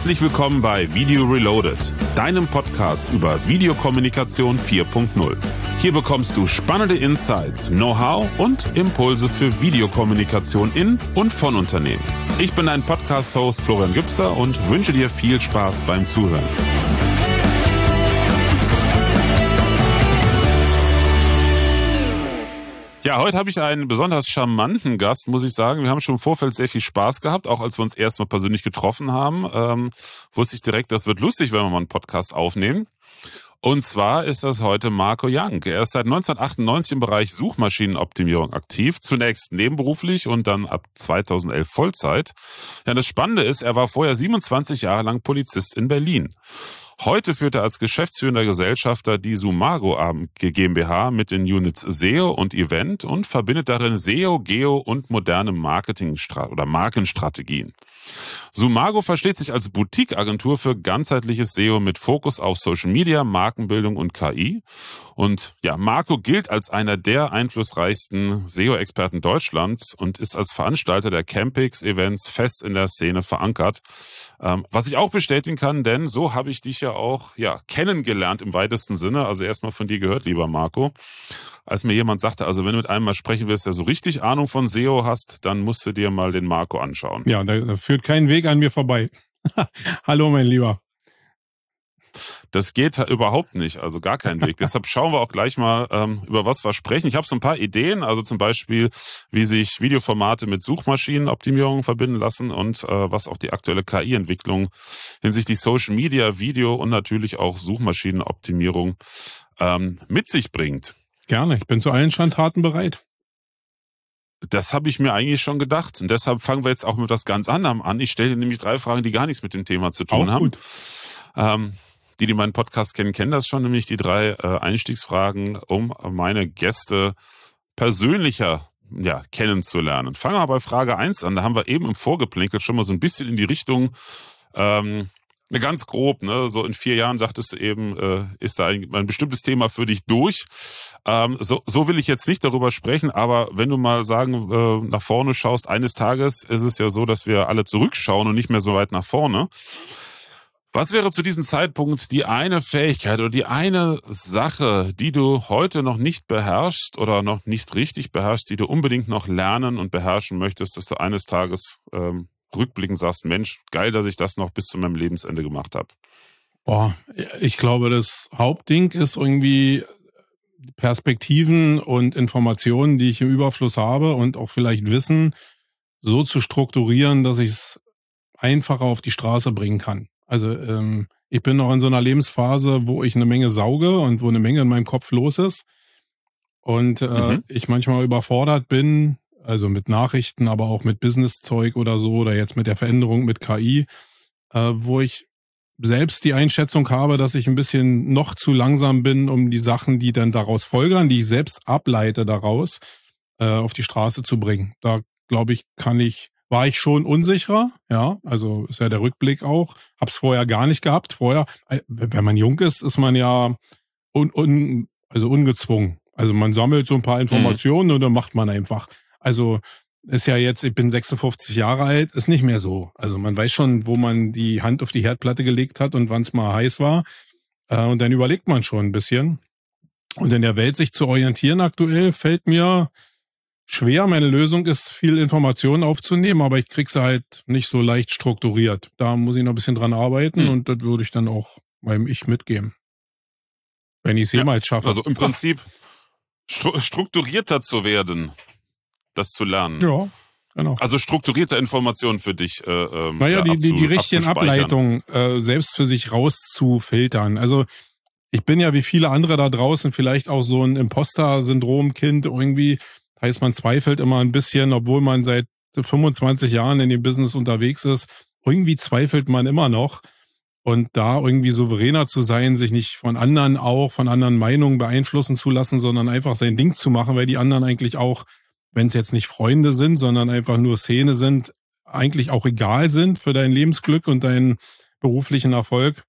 Herzlich willkommen bei Video Reloaded, deinem Podcast über Videokommunikation 4.0. Hier bekommst du spannende Insights, Know-how und Impulse für Videokommunikation in und von Unternehmen. Ich bin dein Podcast-Host Florian Gübser und wünsche dir viel Spaß beim Zuhören. Ja, heute habe ich einen besonders charmanten Gast, muss ich sagen. Wir haben schon im Vorfeld sehr viel Spaß gehabt, auch als wir uns erstmal persönlich getroffen haben. Wusste ich direkt, das wird lustig, wenn wir mal einen Podcast aufnehmen. Und zwar ist das heute Marco Young. Er ist seit 1998 im Bereich Suchmaschinenoptimierung aktiv, zunächst nebenberuflich und dann ab 2011 Vollzeit. Ja, das Spannende ist, er war vorher 27 Jahre lang Polizist in Berlin. Heute führt er als geschäftsführender Gesellschafter die Sumago GmbH mit den Units SEO und Event und verbindet darin SEO, Geo und moderne Markenstrategien. Sumago versteht sich als Boutique-Agentur für ganzheitliches SEO mit Fokus auf Social Media, Markenbildung und KI. Und ja, Marco gilt als einer der einflussreichsten SEO-Experten Deutschlands und ist als Veranstalter der Campix-Events fest in der Szene verankert. Was ich auch bestätigen kann, denn so habe ich dich ja auch kennengelernt im weitesten Sinne. Also erstmal von dir gehört, lieber Marco. Als mir jemand sagte, also wenn du mit einem mal sprechen willst, der so richtig Ahnung von SEO hast, dann musst du dir mal den Marco anschauen. Ja, da führt kein Weg an mir vorbei. Hallo, mein Lieber. Das geht überhaupt nicht, also gar kein Weg. Deshalb schauen wir auch gleich mal, über was wir sprechen. Ich habe so ein paar Ideen, also zum Beispiel, wie sich Videoformate mit Suchmaschinenoptimierung verbinden lassen und was auch die aktuelle KI-Entwicklung hinsichtlich Social Media, Video und natürlich auch Suchmaschinenoptimierung mit sich bringt. Gerne, ich bin zu allen Schandtaten bereit. Das habe ich mir eigentlich schon gedacht. Und deshalb fangen wir jetzt auch mit etwas ganz anderem an. Ich stelle dir nämlich 3 Fragen, die gar nichts mit dem Thema zu tun haben. Die meinen Podcast kennen, kennen das schon, nämlich die 3 Einstiegsfragen, um meine Gäste persönlicher kennenzulernen. Fangen wir mal bei Frage 1 an. Da haben wir eben im Vorgeplänkel schon mal so ein bisschen in die Richtung, ganz grob, ne? So in 4 Jahren, sagtest du eben, ist da ein bestimmtes Thema für dich durch. So will ich jetzt nicht darüber sprechen, aber wenn du mal nach vorne schaust, eines Tages ist es ja so, dass wir alle zurückschauen und nicht mehr so weit nach vorne. Was wäre zu diesem Zeitpunkt die eine Fähigkeit oder die eine Sache, die du heute noch nicht beherrschst oder noch nicht richtig beherrschst, die du unbedingt noch lernen und beherrschen möchtest, dass du eines Tages rückblickend sagst, Mensch, geil, dass ich das noch bis zu meinem Lebensende gemacht habe? Ich glaube, das Hauptding ist irgendwie Perspektiven und Informationen, die ich im Überfluss habe und auch vielleicht Wissen, so zu strukturieren, dass ich es einfacher auf die Straße bringen kann. Also ich bin noch in so einer Lebensphase, wo ich eine Menge sauge und wo eine Menge in meinem Kopf los ist und ich manchmal überfordert bin, also mit Nachrichten, aber auch mit Business-Zeug oder so oder jetzt mit der Veränderung mit KI, wo ich selbst die Einschätzung habe, dass ich ein bisschen noch zu langsam bin, um die Sachen, die dann daraus folgern, die ich selbst ableite daraus, auf die Straße zu bringen. Da glaube ich, war ich schon unsicherer, ja, also ist ja der Rückblick auch, hab's vorher gar nicht gehabt. Vorher, wenn man jung ist, ist man ja ungezwungen. Also man sammelt so ein paar Informationen und dann macht man einfach. Also ist ja jetzt, ich bin 56 Jahre alt, ist nicht mehr so. Also man weiß schon, wo man die Hand auf die Herdplatte gelegt hat und wann es mal heiß war. Und dann überlegt man schon ein bisschen. Und in der Welt sich zu orientieren aktuell fällt mir schwer. Meine Lösung ist, viel Informationen aufzunehmen, aber ich krieg sie halt nicht so leicht strukturiert. Da muss ich noch ein bisschen dran arbeiten und das würde ich dann auch meinem Ich mitgeben. Wenn ich es jemals schaffe. Also im Prinzip strukturierter zu werden. Das zu lernen. Ja, genau. Also strukturierte Informationen für dich. Die richtigen Ableitungen selbst für sich rauszufiltern. Also ich bin ja wie viele andere da draußen vielleicht auch so ein Imposter-Syndrom-Kind irgendwie. Das heißt, man zweifelt immer ein bisschen, obwohl man seit 25 Jahren in dem Business unterwegs ist. Irgendwie zweifelt man immer noch. Und da irgendwie souveräner zu sein, sich nicht von anderen Meinungen beeinflussen zu lassen, sondern einfach sein Ding zu machen, weil die anderen eigentlich auch, wenn es jetzt nicht Freunde sind, sondern einfach nur Szene sind, eigentlich auch egal sind für dein Lebensglück und deinen beruflichen Erfolg,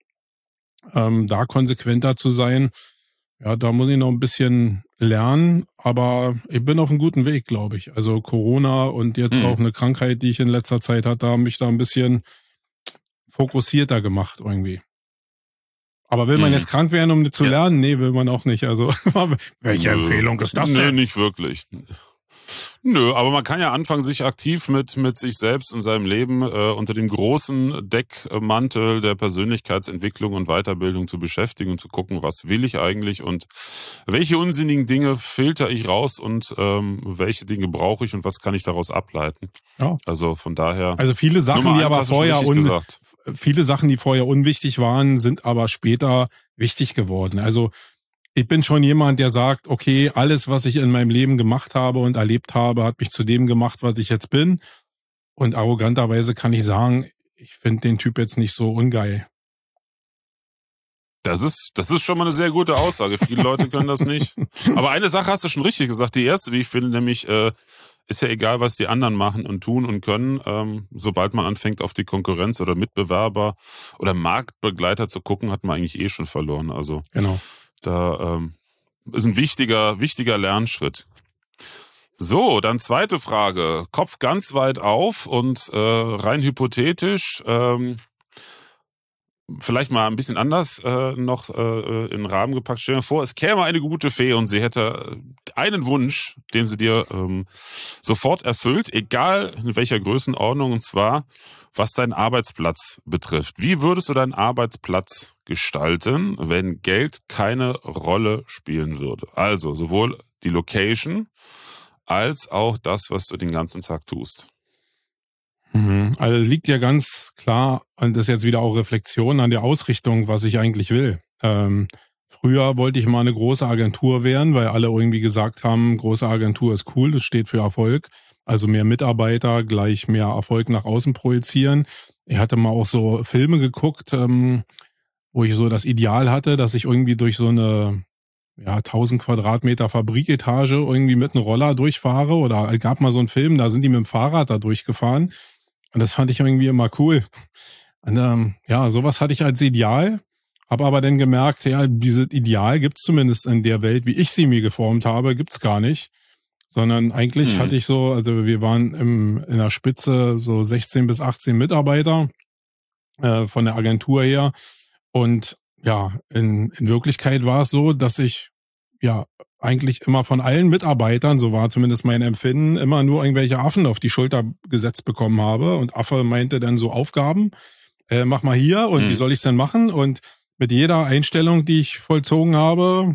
da konsequenter zu sein. Ja, da muss ich noch ein bisschen lernen, aber ich bin auf einem guten Weg, glaube ich. Also Corona und jetzt auch eine Krankheit, die ich in letzter Zeit hatte, haben mich da ein bisschen fokussierter gemacht irgendwie. Aber will man jetzt krank werden, um zu lernen? Nee, will man auch nicht. Also, welche Empfehlung ist das denn? Nö, nicht wirklich. Nö, aber man kann ja anfangen, sich aktiv mit sich selbst und seinem Leben unter dem großen Deckmantel der Persönlichkeitsentwicklung und Weiterbildung zu beschäftigen und zu gucken, was will ich eigentlich und welche unsinnigen Dinge filter ich raus und welche Dinge brauche ich und was kann ich daraus ableiten. Ja. Also von daher. Also viele Sachen, die aber vorher viele Sachen, die vorher unwichtig waren, sind aber später wichtig geworden. Also ich bin schon jemand, der sagt, okay, alles, was ich in meinem Leben gemacht habe und erlebt habe, hat mich zu dem gemacht, was ich jetzt bin. Und arroganterweise kann ich sagen, ich finde den Typ jetzt nicht so ungeil. Das ist schon mal eine sehr gute Aussage. Viele Leute können das nicht. Aber eine Sache hast du schon richtig gesagt. Die erste, wie ich finde, nämlich ist ja egal, was die anderen machen und tun und können. Sobald man anfängt, auf die Konkurrenz oder Mitbewerber oder Marktbegleiter zu gucken, hat man eigentlich schon verloren. Also genau. Da ist ein wichtiger Lernschritt. So, dann zweite Frage. Kopf ganz weit auf und rein hypothetisch, vielleicht mal ein bisschen anders noch in den Rahmen gepackt. Stell dir vor, es käme eine gute Fee und sie hätte einen Wunsch, den sie dir sofort erfüllt, egal in welcher Größenordnung, und zwar was deinen Arbeitsplatz betrifft. Wie würdest du deinen Arbeitsplatz gestalten, wenn Geld keine Rolle spielen würde? Also sowohl die Location als auch das, was du den ganzen Tag tust. Also liegt ja ganz klar, und das ist jetzt wieder auch Reflexion an der Ausrichtung, was ich eigentlich will. Früher wollte ich mal eine große Agentur werden, weil alle irgendwie gesagt haben, große Agentur ist cool, das steht für Erfolg. Also mehr Mitarbeiter, gleich mehr Erfolg nach außen projizieren. Ich hatte mal auch so Filme geguckt, wo ich so das Ideal hatte, dass ich irgendwie durch so eine 1000 Quadratmeter Fabriketage irgendwie mit einem Roller durchfahre. Oder es gab mal so einen Film, da sind die mit dem Fahrrad da durchgefahren. Und das fand ich irgendwie immer cool. Und sowas hatte ich als Ideal. Habe aber dann gemerkt, ja, dieses Ideal gibt's zumindest in der Welt, wie ich sie mir geformt habe, gibt's gar nicht. Sondern eigentlich hatte ich so, also wir waren in der Spitze so 16 bis 18 Mitarbeiter von der Agentur her. Und ja, in Wirklichkeit war es so, dass ich ja eigentlich immer von allen Mitarbeitern, so war zumindest mein Empfinden, immer nur irgendwelche Affen auf die Schulter gesetzt bekommen habe. Und Affe meinte dann so Aufgaben, mach mal hier und wie soll ich es denn machen? Und mit jeder Einstellung, die ich vollzogen habe,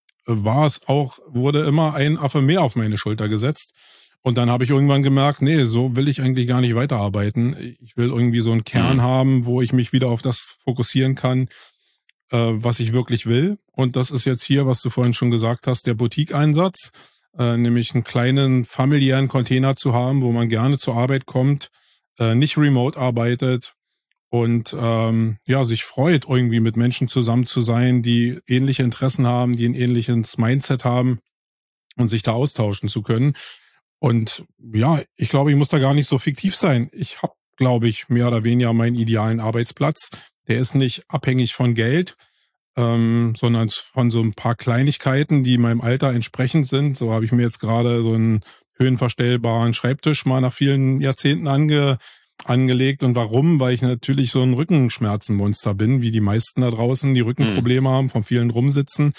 wurde immer ein Affe mehr auf meine Schulter gesetzt. Und dann habe ich irgendwann gemerkt, nee, so will ich eigentlich gar nicht weiterarbeiten. Ich will irgendwie so einen Kern haben, wo ich mich wieder auf das fokussieren kann, was ich wirklich will. Und das ist jetzt hier, was du vorhin schon gesagt hast, der Boutique-Einsatz, nämlich einen kleinen familiären Container zu haben, wo man gerne zur Arbeit kommt, nicht remote arbeitet und sich freut, irgendwie mit Menschen zusammen zu sein, die ähnliche Interessen haben, die ein ähnliches Mindset haben und sich da austauschen zu können. Und ja, ich glaube, ich muss da gar nicht so fiktiv sein. Ich habe, glaube ich, mehr oder weniger meinen idealen Arbeitsplatz. Der ist nicht abhängig von Geld, sondern von so ein paar Kleinigkeiten, die meinem Alter entsprechend sind. So habe ich mir jetzt gerade so einen höhenverstellbaren Schreibtisch mal nach vielen Jahrzehnten angelegt. Und warum? Weil ich natürlich so ein Rückenschmerzenmonster bin, wie die meisten da draußen, die Rückenprobleme haben, von vielen Rumsitzen.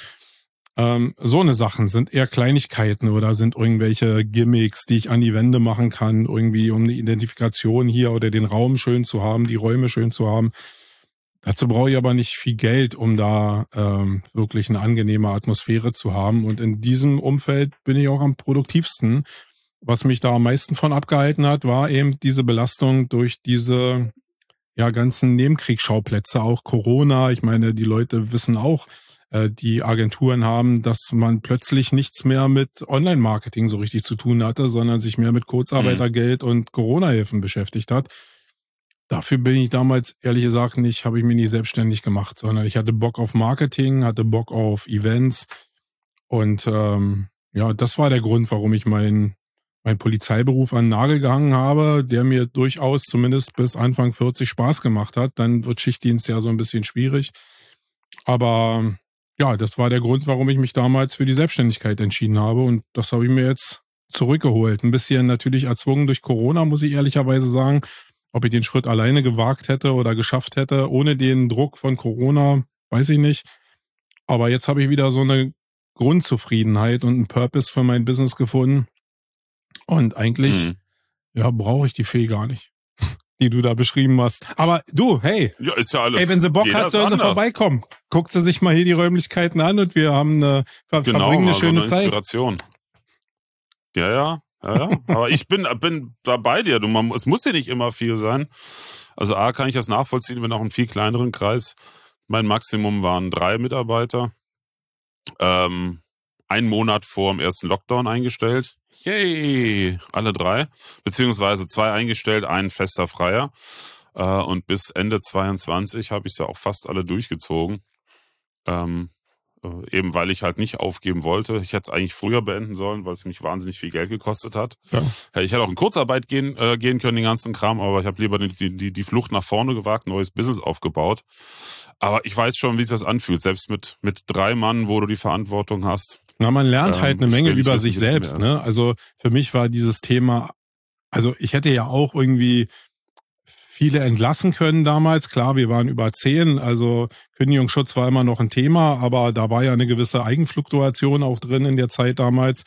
So eine Sachen sind eher Kleinigkeiten oder sind irgendwelche Gimmicks, die ich an die Wände machen kann, irgendwie um eine Identifikation hier oder den Raum schön zu haben, die Räume schön zu haben. Dazu brauche ich aber nicht viel Geld, um da wirklich eine angenehme Atmosphäre zu haben. Und in diesem Umfeld bin ich auch am produktivsten. Was mich da am meisten von abgehalten hat, war eben diese Belastung durch diese ganzen Nebenkriegsschauplätze, auch Corona. Ich meine, die Leute wissen auch, die Agenturen haben, dass man plötzlich nichts mehr mit Online-Marketing so richtig zu tun hatte, sondern sich mehr mit Kurzarbeitergeld und Corona-Hilfen beschäftigt hat. Dafür bin ich damals, ehrlich gesagt, habe ich mich nicht selbstständig gemacht, sondern ich hatte Bock auf Marketing, hatte Bock auf Events und das war der Grund, warum ich meinen Polizeiberuf an den Nagel gehangen habe, der mir durchaus zumindest bis Anfang 40 Spaß gemacht hat. Dann wird Schichtdienst ja so ein bisschen schwierig. Aber ja, das war der Grund, warum ich mich damals für die Selbstständigkeit entschieden habe und das habe ich mir jetzt zurückgeholt. Ein bisschen natürlich erzwungen durch Corona, muss ich ehrlicherweise sagen. Ob ich den Schritt alleine gewagt hätte oder geschafft hätte, ohne den Druck von Corona, weiß ich nicht. Aber jetzt habe ich wieder so eine Grundzufriedenheit und einen Purpose für mein Business gefunden. Und eigentlich, ja, brauche ich die Fee gar nicht, die du da beschrieben hast. Aber du, hey. Ja, ist ja alles. Ey, wenn sie Bock hat, soll sie vorbeikommen. Guckt sie sich mal hier die Räumlichkeiten an und wir haben verbringen eine schöne Zeit. Inspiration. Ja. Aber ich bin da bei dir. Es muss ja nicht immer viel sein. Also A, kann ich das nachvollziehen, wenn auch in viel kleineren Kreis. Mein Maximum waren 3 Mitarbeiter. 1 Monat vor dem ersten Lockdown eingestellt. Yay! Alle 3. Beziehungsweise 2 eingestellt, 1 fester Freier. Und bis Ende 22 habe ich es ja auch fast alle durchgezogen. Eben weil ich halt nicht aufgeben wollte. Ich hätte es eigentlich früher beenden sollen, weil es mich wahnsinnig viel Geld gekostet hat. Ja. Ich hätte auch in Kurzarbeit gehen können, den ganzen Kram, aber ich habe lieber die Flucht nach vorne gewagt, neues Business aufgebaut. Aber ich weiß schon, wie sich das anfühlt, selbst mit 3 Mann, wo du die Verantwortung hast. Na, man lernt halt eine Menge über sich selbst, ne? Also für mich war dieses Thema, also ich hätte ja auch irgendwie viele entlassen können damals. Klar, wir waren über 10, also Kündigungsschutz war immer noch ein Thema, aber da war ja eine gewisse Eigenfluktuation auch drin in der Zeit damals.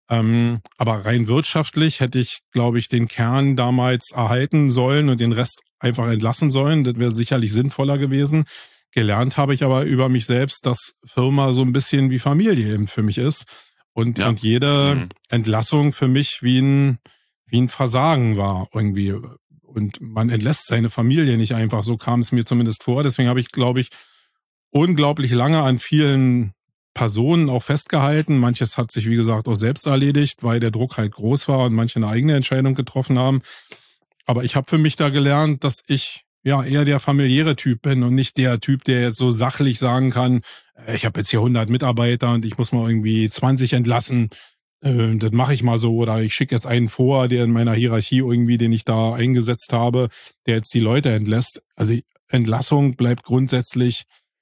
Aber rein wirtschaftlich hätte ich, glaube ich, den Kern damals erhalten sollen und den Rest einfach entlassen sollen. Das wäre sicherlich sinnvoller gewesen. Gelernt habe ich aber über mich selbst, dass Firma so ein bisschen wie Familie eben für mich ist. Und jede Entlassung für mich wie ein Versagen war irgendwie. Und man entlässt seine Familie nicht einfach, so kam es mir zumindest vor. Deswegen habe ich, glaube ich, unglaublich lange an vielen Personen auch festgehalten. Manches hat sich, wie gesagt, auch selbst erledigt, weil der Druck halt groß war und manche eine eigene Entscheidung getroffen haben. Aber ich habe für mich da gelernt, dass ich ja eher der familiäre Typ bin und nicht der Typ, der jetzt so sachlich sagen kann, ich habe jetzt hier 100 Mitarbeiter und ich muss mal irgendwie 20 entlassen. Das mache ich mal so, oder ich schicke jetzt einen vor, der in meiner Hierarchie irgendwie, den ich da eingesetzt habe, der jetzt die Leute entlässt. Also Entlassung bleibt grundsätzlich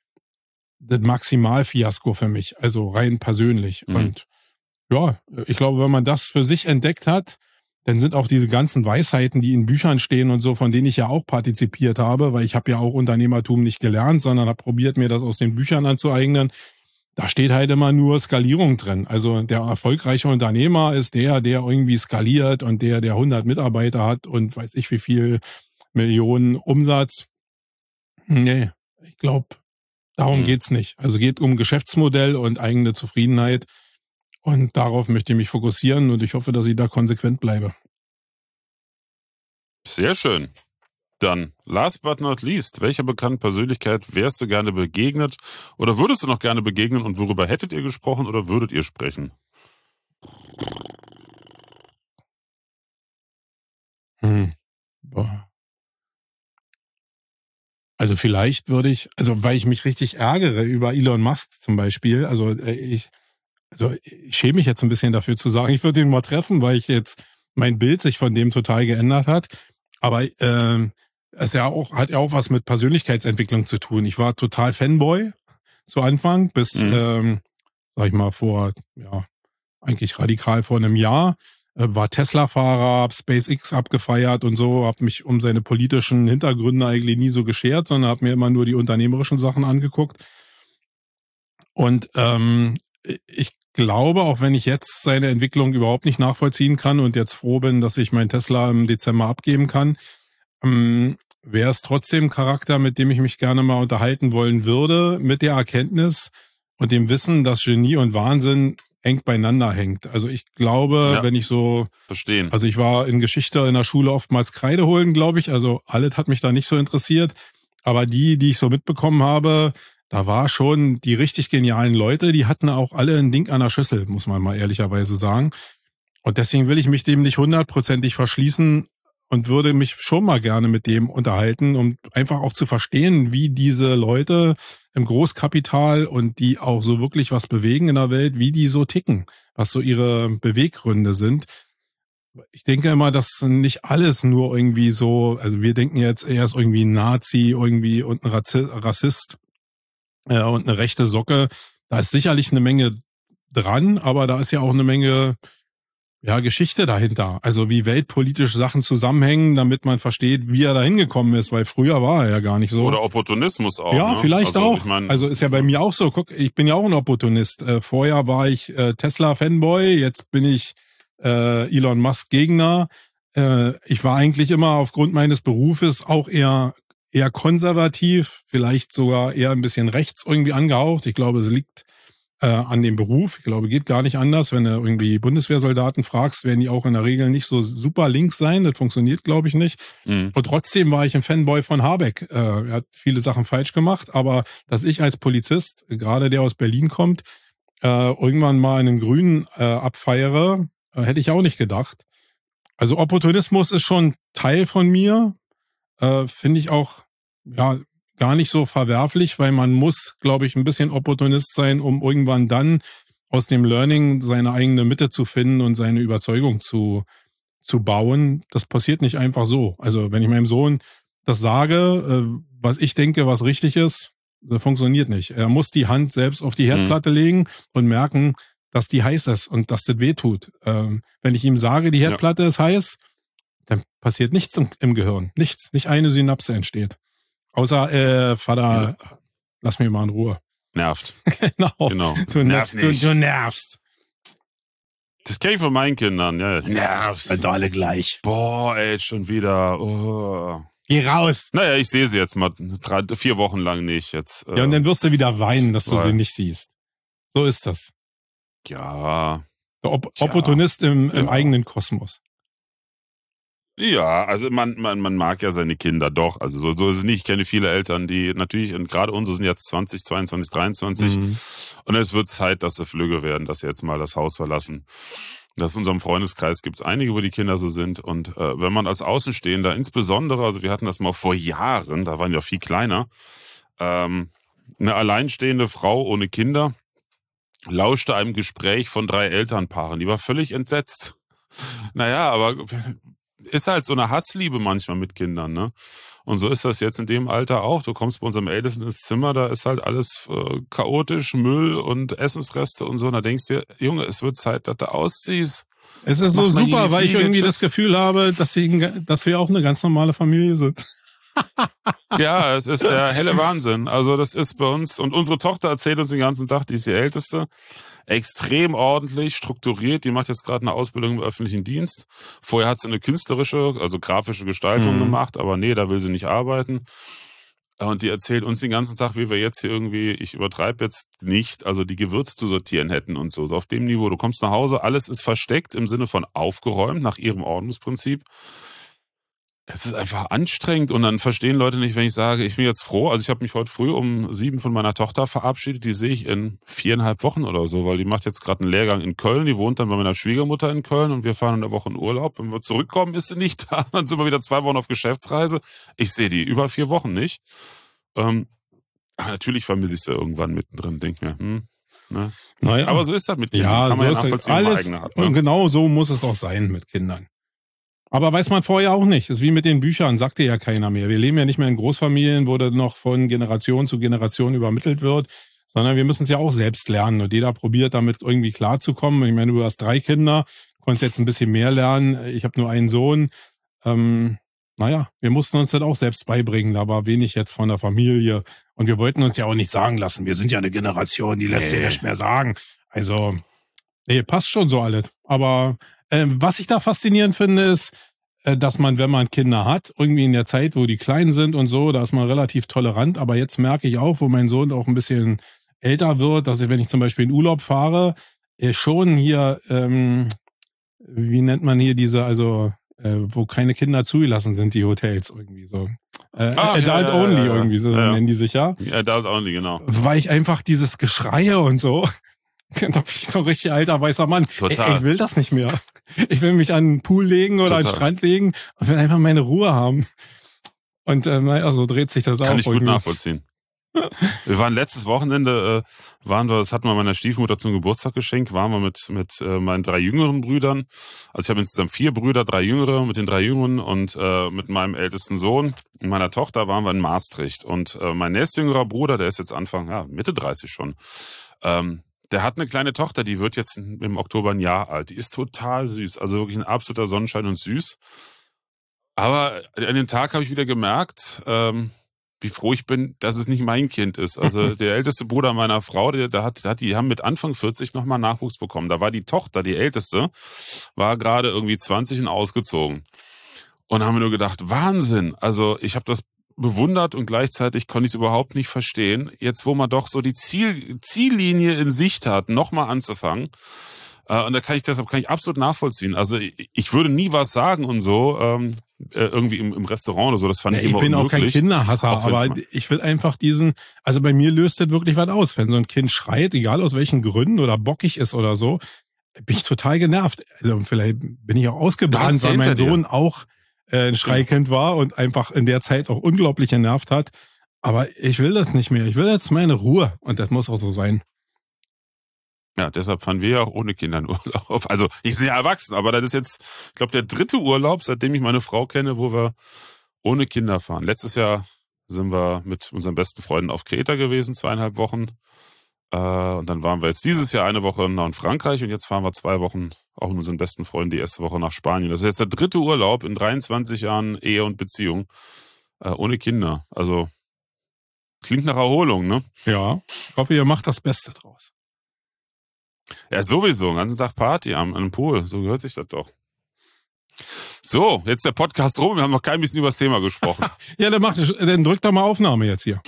das Maximalfiasko für mich, also rein persönlich. Und ja, ich glaube, wenn man das für sich entdeckt hat, dann sind auch diese ganzen Weisheiten, die in Büchern stehen und so, von denen ich ja auch partizipiert habe, weil ich habe ja auch Unternehmertum nicht gelernt, sondern habe probiert, mir das aus den Büchern anzueignen. Da steht halt immer nur Skalierung drin. Also der erfolgreiche Unternehmer ist der irgendwie skaliert und der 100 Mitarbeiter hat und weiß ich wie viel Millionen Umsatz. Nee, ich glaube, darum geht's nicht. Also geht um Geschäftsmodell und eigene Zufriedenheit. Und darauf möchte ich mich fokussieren und ich hoffe, dass ich da konsequent bleibe. Sehr schön. Dann, last but not least, welcher bekannten Persönlichkeit wärst du gerne begegnet oder würdest du noch gerne begegnen und worüber hättet ihr gesprochen oder würdet ihr sprechen? Also vielleicht würde ich, also weil ich mich richtig ärgere über Elon Musk zum Beispiel, also ich schäme mich jetzt ein bisschen dafür zu sagen, ich würde ihn mal treffen, weil ich jetzt mein Bild sich von dem total geändert hat. Aber es hat ja auch was mit Persönlichkeitsentwicklung zu tun. Ich war total Fanboy zu Anfang, bis, sag ich mal, eigentlich radikal vor einem Jahr. War Tesla-Fahrer, hab SpaceX abgefeiert und so, hab mich um seine politischen Hintergründe eigentlich nie so geschert, sondern hab mir immer nur die unternehmerischen Sachen angeguckt. Und ich glaube, auch wenn ich jetzt seine Entwicklung überhaupt nicht nachvollziehen kann und jetzt froh bin, dass ich mein Tesla im Dezember abgeben kann, wäre es trotzdem ein Charakter, mit dem ich mich gerne mal unterhalten wollen würde, mit der Erkenntnis und dem Wissen, dass Genie und Wahnsinn eng beieinander hängt. Also ich glaube, wenn ich so verstehen. Also ich war in Geschichte in der Schule oftmals Kreide holen, glaube ich. Also alles hat mich da nicht so interessiert. Aber die ich so mitbekommen habe, da war schon die richtig genialen Leute, die hatten auch alle ein Ding an der Schüssel, muss man mal ehrlicherweise sagen. Und deswegen will ich mich dem nicht 100%ig verschließen und würde mich schon mal gerne mit dem unterhalten, um einfach auch zu verstehen, wie diese Leute im Großkapital und die auch so wirklich was bewegen in der Welt, wie die so ticken, was so ihre Beweggründe sind. Ich denke immer, dass nicht alles nur irgendwie so, also wir denken jetzt, er ist irgendwie ein Nazi irgendwie und ein Rassist und eine rechte Socke. Da ist sicherlich eine Menge dran, aber da ist ja auch eine Menge Geschichte dahinter. Also wie weltpolitisch Sachen zusammenhängen, damit man versteht, wie er da hingekommen ist, weil früher war er ja gar nicht so. Oder Opportunismus auch. Ja, ne? vielleicht also, auch. Ich mein, also ist ja bei mir auch so. Guck, ich bin ja auch ein Opportunist. Vorher war ich Tesla-Fanboy, jetzt bin ich Elon Musk-Gegner. Ich war eigentlich immer aufgrund meines Berufes auch eher konservativ, vielleicht sogar eher ein bisschen rechts irgendwie angehaucht. Ich glaube, es liegt an dem Beruf. Ich glaube, geht gar nicht anders. Wenn du irgendwie Bundeswehrsoldaten fragst, werden die auch in der Regel nicht so super links sein. Das funktioniert, glaube ich, nicht. Und trotzdem war ich ein Fanboy von Habeck. Er hat viele Sachen falsch gemacht, aber dass ich als Polizist, gerade der aus Berlin kommt, irgendwann mal einen Grünen abfeiere, hätte ich auch nicht gedacht. Also Opportunismus ist schon Teil von mir. Finde ich auch, gar nicht so verwerflich, weil man muss, glaube ich, ein bisschen Opportunist sein, um irgendwann dann aus dem Learning seine eigene Mitte zu finden und seine Überzeugung zu bauen. Das passiert nicht einfach so. Also wenn ich meinem Sohn das sage, was ich denke, was richtig ist, das funktioniert nicht. Er muss die Hand selbst auf die Herdplatte legen und merken, dass die heiß ist und dass das wehtut. Wenn ich ihm sage, die Herdplatte ist heiß, dann passiert nichts im Gehirn. Nichts. Nicht eine Synapse entsteht. Außer, Vater, lass mich mal in Ruhe. Nervt. Genau. Du nervst. Das kenne ich von meinen Kindern. Ja. Nervst. Sind alle gleich. Boah, ey, schon wieder. Oh. Geh raus. Naja, ich sehe sie jetzt mal 4 Wochen lang nicht. Jetzt, und dann wirst du wieder weinen, dass du sie nicht siehst. So ist das. Ja. Der Opportunist im eigenen Kosmos. Ja, also man mag ja seine Kinder doch. Also so ist es nicht. Ich kenne viele Eltern, die natürlich, und gerade unsere sind jetzt 20, 22, 23. Und es wird Zeit, dass sie flügge werden, dass sie jetzt mal das Haus verlassen. Das in unserem Freundeskreis gibt es einige, wo die Kinder so sind. Und wenn man als Außenstehender, insbesondere, also wir hatten das mal vor Jahren, da waren wir viel kleiner, eine alleinstehende Frau ohne Kinder lauschte einem Gespräch von 3 Elternpaaren. Die war völlig entsetzt. Naja, aber ist halt so eine Hassliebe manchmal mit Kindern, ne? Und so ist das jetzt in dem Alter auch. Du kommst bei unserem Ältesten ins Zimmer, da ist halt alles chaotisch, Müll und Essensreste und so. Und da denkst du dir, Junge, es wird Zeit, dass du ausziehst. Es ist so super, weil ich irgendwie das Gefühl habe, dass wir auch eine ganz normale Familie sind. Ja, es ist der helle Wahnsinn. Also das ist bei uns, und unsere Tochter erzählt uns den ganzen Tag, die ist die Älteste, extrem ordentlich, strukturiert. Die macht jetzt gerade eine Ausbildung im öffentlichen Dienst. Vorher hat sie eine künstlerische, also grafische Gestaltung gemacht, aber nee, da will sie nicht arbeiten. Und die erzählt uns den ganzen Tag, wie wir jetzt hier irgendwie, ich übertreibe jetzt nicht, also die Gewürze zu sortieren hätten und so. So auf dem Niveau. Du kommst nach Hause, alles ist versteckt im Sinne von aufgeräumt, nach ihrem Ordnungsprinzip. Es ist einfach anstrengend und dann verstehen Leute nicht, wenn ich sage, ich bin jetzt froh. Also ich habe mich heute früh um 7 von meiner Tochter verabschiedet. Die sehe ich in 4,5 Wochen oder so, weil die macht jetzt gerade einen Lehrgang in Köln. Die wohnt dann bei meiner Schwiegermutter in Köln und wir fahren in der Woche in Urlaub. Wenn wir zurückkommen, ist sie nicht da. Dann sind wir wieder 2 Wochen auf Geschäftsreise. Ich sehe die über 4 Wochen nicht. Natürlich vermisse ich sie irgendwann mittendrin. Denk mir, ne? Naja. Aber so ist das mit Kindern. Ja, kann man so ja nachvollziehen, alles, eigene hat, ne? Und genau so muss es auch sein mit Kindern. Aber weiß man vorher auch nicht. Das ist wie mit den Büchern, sagte ja keiner mehr. Wir leben ja nicht mehr in Großfamilien, wo das noch von Generation zu Generation übermittelt wird, sondern wir müssen es ja auch selbst lernen. Und jeder probiert damit irgendwie klarzukommen. Ich meine, du hast 3 Kinder, konntest jetzt ein bisschen mehr lernen. Ich habe nur einen Sohn. Wir mussten uns das auch selbst beibringen. Da war wenig jetzt von der Familie. Und wir wollten uns ja auch nicht sagen lassen. Wir sind ja eine Generation, die lässt sich nicht mehr sagen. Also, nee, passt schon so alles. Aber was ich da faszinierend finde, ist, dass man, wenn man Kinder hat, irgendwie in der Zeit, wo die klein sind und so, da ist man relativ tolerant. Aber jetzt merke ich auch, wo mein Sohn auch ein bisschen älter wird, dass ich, wenn ich zum Beispiel in Urlaub fahre, schon hier, wie nennt man hier diese, also wo keine Kinder zugelassen sind, die Hotels irgendwie so. Adult Only irgendwie, so nennen die sich ja. Adult Only, genau. Weil ich einfach dieses Geschreie und so, da bin ich so ein richtig alter weißer Mann. Total. Ich will das nicht mehr. Ich will mich an den Pool legen oder an den Strand legen und will einfach meine Ruhe haben. Und so dreht sich das auch. Kann ich gut nachvollziehen. Wir waren letztes Wochenende, das hatten wir meiner Stiefmutter zum Geburtstag geschenkt, waren wir mit meinen 3 jüngeren Brüdern. Also ich habe insgesamt 4 Brüder, 3 jüngere, mit den 3 jüngeren und mit meinem ältesten Sohn und meiner Tochter waren wir in Maastricht. Und mein nächstjüngerer Bruder, der ist jetzt Mitte 30 schon, Der hat eine kleine Tochter, die wird jetzt im Oktober ein Jahr alt. Die ist total süß, also wirklich ein absoluter Sonnenschein und süß. Aber an dem Tag habe ich wieder gemerkt, wie froh ich bin, dass es nicht mein Kind ist. Also der älteste Bruder meiner Frau, die haben mit Anfang 40 nochmal Nachwuchs bekommen. Da war die Tochter, die älteste, war gerade irgendwie 20 und ausgezogen. Und haben wir nur gedacht, Wahnsinn. Also ich habe das bewundert und gleichzeitig konnte ich es überhaupt nicht verstehen. Jetzt, wo man doch so die Ziellinie in Sicht hat, nochmal anzufangen. Und deshalb kann ich absolut nachvollziehen. Also ich würde nie was sagen und so, irgendwie im Restaurant oder so, das fand ich immer unmöglich. Ich bin auch kein Kinderhasser, aber ich will einfach also bei mir löst das wirklich was aus. Wenn so ein Kind schreit, egal aus welchen Gründen oder bockig ist oder so, bin ich total genervt. Also vielleicht bin ich auch ausgebrannt, weil mein Sohn auch ein Schreikind war und einfach in der Zeit auch unglaublich genervt hat. Aber ich will das nicht mehr. Ich will jetzt meine Ruhe und das muss auch so sein. Ja, deshalb fahren wir ja auch ohne Kinder in Urlaub. Also ich bin ja erwachsen, aber das ist jetzt, ich glaube, der 3. Urlaub, seitdem ich meine Frau kenne, wo wir ohne Kinder fahren. Letztes Jahr sind wir mit unseren besten Freunden auf Kreta gewesen, 2,5 Wochen. Und dann waren wir jetzt dieses Jahr eine Woche in Frankreich und jetzt fahren wir 2 Wochen auch mit unseren besten Freunden die erste Woche nach Spanien. Das ist jetzt der 3. Urlaub in 23 Jahren Ehe und Beziehung ohne Kinder. Also klingt nach Erholung, ne? Ja, ich hoffe, ihr macht das Beste draus. Ja, sowieso. Den ganzen Tag Party am Pool. So gehört sich das doch. So, jetzt der Podcast rum. Wir haben noch kein bisschen über das Thema gesprochen. Ja, dann drück doch mal Aufnahme jetzt hier.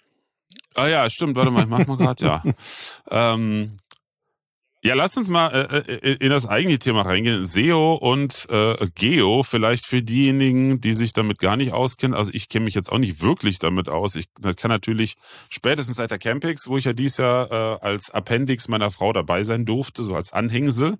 Ah ja, stimmt. Warte mal, ich mach mal gerade, ja. Ja, lass uns mal in das eigentliche Thema reingehen. SEO und Geo, vielleicht für diejenigen, die sich damit gar nicht auskennen. Also ich kenne mich jetzt auch nicht wirklich damit aus. Ich kann natürlich spätestens seit der Campix, wo ich ja dieses Jahr als Appendix meiner Frau dabei sein durfte, so als Anhängsel,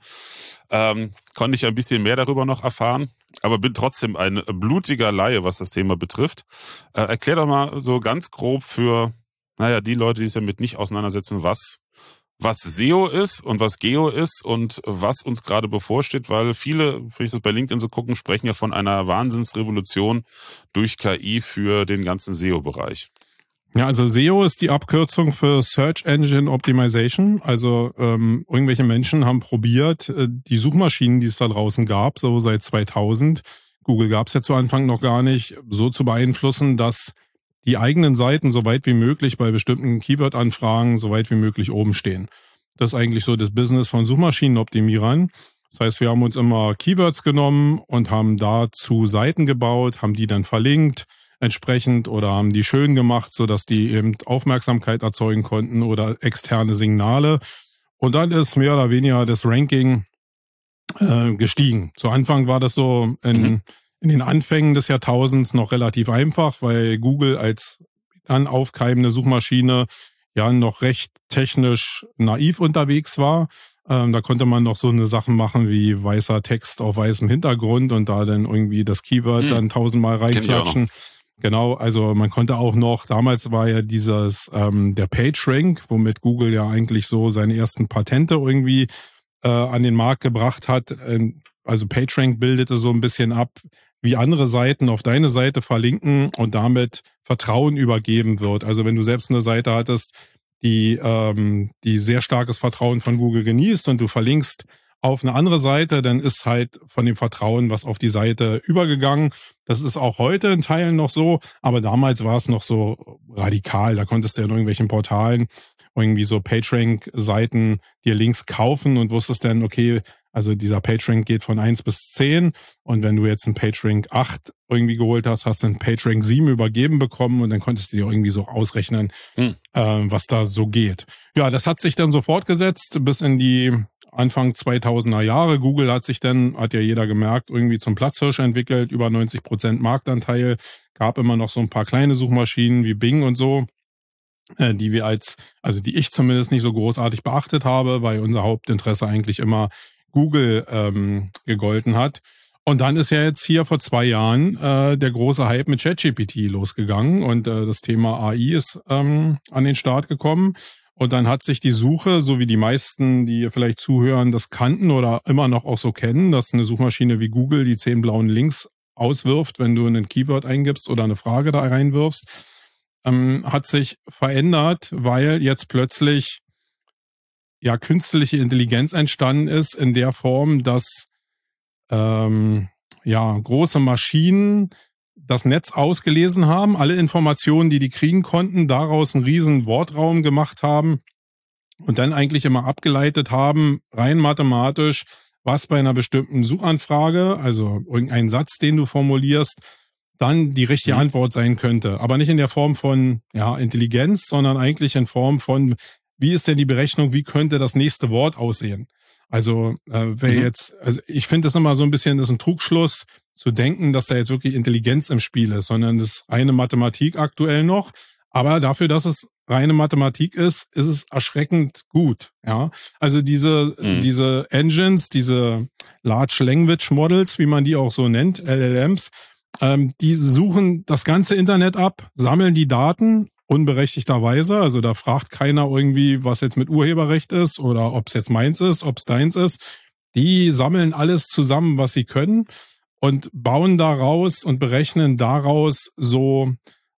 konnte ich ein bisschen mehr darüber noch erfahren. Aber bin trotzdem ein blutiger Laie, was das Thema betrifft. Erklär doch mal so ganz grob für, die Leute, die sich damit nicht auseinandersetzen, was SEO ist und was Geo ist und was uns gerade bevorsteht, weil viele, wenn ich das bei LinkedIn so gucken, sprechen ja von einer Wahnsinnsrevolution durch KI für den ganzen SEO-Bereich. Ja, also SEO ist die Abkürzung für Search Engine Optimization. Also irgendwelche Menschen haben probiert, die Suchmaschinen, die es da draußen gab, so seit 2000, Google gab es ja zu Anfang noch gar nicht, so zu beeinflussen, dass die eigenen Seiten so weit wie möglich bei bestimmten Keyword-Anfragen so weit wie möglich oben stehen. Das ist eigentlich so das Business von Suchmaschinenoptimierern. Das heißt, wir haben uns immer Keywords genommen und haben dazu Seiten gebaut, haben die dann verlinkt entsprechend oder haben die schön gemacht, sodass die eben Aufmerksamkeit erzeugen konnten oder externe Signale. Und dann ist mehr oder weniger das Ranking gestiegen. Zu Anfang war das so in den Anfängen des Jahrtausends noch relativ einfach, weil Google als dann aufkeimende Suchmaschine ja noch recht technisch naiv unterwegs war. Da konnte man noch so eine Sachen machen wie weißer Text auf weißem Hintergrund und da dann irgendwie das Keyword dann 1000-mal reinklatschen. Genau, also man konnte auch noch, damals war ja der PageRank, womit Google ja eigentlich so seine ersten Patente irgendwie an den Markt gebracht hat. Also PageRank bildete so ein bisschen ab, wie andere Seiten auf deine Seite verlinken und damit Vertrauen übergeben wird. Also wenn du selbst eine Seite hattest, die sehr starkes Vertrauen von Google genießt und du verlinkst auf eine andere Seite, dann ist halt von dem Vertrauen was auf die Seite übergegangen. Das ist auch heute in Teilen noch so, aber damals war es noch so radikal. Da konntest du in irgendwelchen Portalen irgendwie so PageRank-Seiten dir Links kaufen und wusstest dann, okay, also dieser PageRank geht von 1 bis 10 und wenn du jetzt einen PageRank 8 irgendwie geholt hast, hast du einen PageRank 7 übergeben bekommen und dann konntest du dir irgendwie so ausrechnen, was da so geht. Ja, das hat sich dann so fortgesetzt bis in die Anfang 2000er Jahre. Google hat ja jeder gemerkt, irgendwie zum Platzhirsch entwickelt, über 90% Marktanteil, gab immer noch so ein paar kleine Suchmaschinen wie Bing und so, die die ich zumindest nicht so großartig beachtet habe, weil unser Hauptinteresse eigentlich immer Google gegolten hat. Und dann ist ja jetzt hier vor 2 Jahren der große Hype mit ChatGPT losgegangen und das Thema AI ist an den Start gekommen. Und dann hat sich die Suche, so wie die meisten, die vielleicht zuhören, das kannten oder immer noch auch so kennen, dass eine Suchmaschine wie Google die 10 blauen Links auswirft, wenn du ein Keyword eingibst oder eine Frage da reinwirfst, hat sich verändert, weil jetzt plötzlich ja künstliche Intelligenz entstanden ist in der Form, dass große Maschinen das Netz ausgelesen haben, alle Informationen, die kriegen konnten, daraus einen riesen Wortraum gemacht haben und dann eigentlich immer abgeleitet haben, rein mathematisch, was bei einer bestimmten Suchanfrage, also irgendein Satz, den du formulierst, dann die richtige Antwort sein könnte. Aber nicht in der Form von Intelligenz, sondern eigentlich in Form von, wie ist denn die Berechnung, wie könnte das nächste Wort aussehen? Also ich finde das immer so ein bisschen, das ist ein Trugschluss, zu denken, dass da jetzt wirklich Intelligenz im Spiel ist, sondern das ist reine Mathematik aktuell noch. Aber dafür, dass es reine Mathematik ist es erschreckend gut. Ja, also diese Engines, diese Large Language Models, wie man die auch so nennt, LLMs, die suchen das ganze Internet ab, sammeln die Daten unberechtigterweise. Also da fragt keiner irgendwie, was jetzt mit Urheberrecht ist oder ob es jetzt meins ist, ob es deins ist. Die sammeln alles zusammen, was sie können und bauen daraus und berechnen daraus so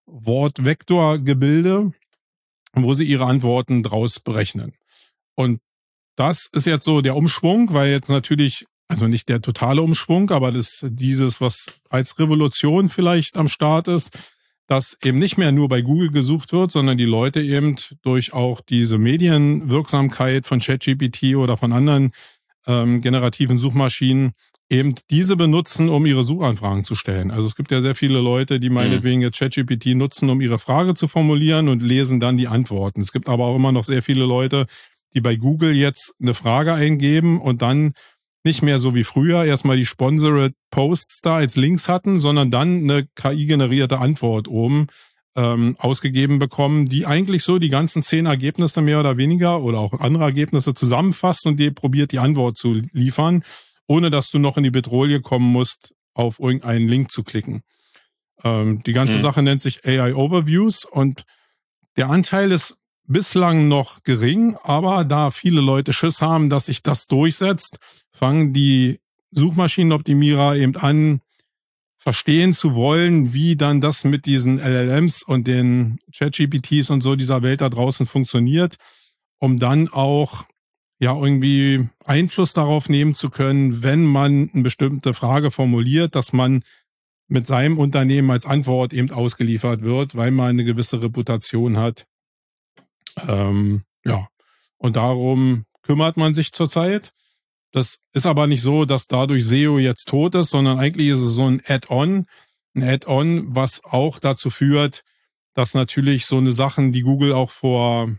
Wortvektorgebilde, wo sie ihre Antworten draus berechnen. Und das ist jetzt so der Umschwung, weil jetzt natürlich, also nicht der totale Umschwung, aber dieses, was als Revolution vielleicht am Start ist, dass eben nicht mehr nur bei Google gesucht wird, sondern die Leute eben durch auch diese Medienwirksamkeit von ChatGPT oder von anderen generativen Suchmaschinen eben diese benutzen, um ihre Suchanfragen zu stellen. Also es gibt ja sehr viele Leute, die meinetwegen jetzt ChatGPT nutzen, um ihre Frage zu formulieren und lesen dann die Antworten. Es gibt aber auch immer noch sehr viele Leute, die bei Google jetzt eine Frage eingeben und dann nicht mehr so wie früher erstmal die Sponsored Posts da als Links hatten, sondern dann eine KI-generierte Antwort oben ausgegeben bekommen, die eigentlich so die ganzen 10 Ergebnisse mehr oder weniger oder auch andere Ergebnisse zusammenfasst und dir probiert, die Antwort zu liefern, ohne dass du noch in die Bedrohung kommen musst, auf irgendeinen Link zu klicken. Die ganze Sache nennt sich AI Overviews und der Anteil ist bislang noch gering, aber da viele Leute Schiss haben, dass sich das durchsetzt, fangen die Suchmaschinenoptimierer eben an, verstehen zu wollen, wie dann das mit diesen LLMs und den ChatGPTs und so dieser Welt da draußen funktioniert, um dann auch irgendwie Einfluss darauf nehmen zu können, wenn man eine bestimmte Frage formuliert, dass man mit seinem Unternehmen als Antwort eben ausgeliefert wird, weil man eine gewisse Reputation hat. Und darum kümmert man sich zurzeit. Das ist aber nicht so, dass dadurch SEO jetzt tot ist, sondern eigentlich ist es so ein Add-on, was auch dazu führt, dass natürlich so eine Sachen, die Google auch vor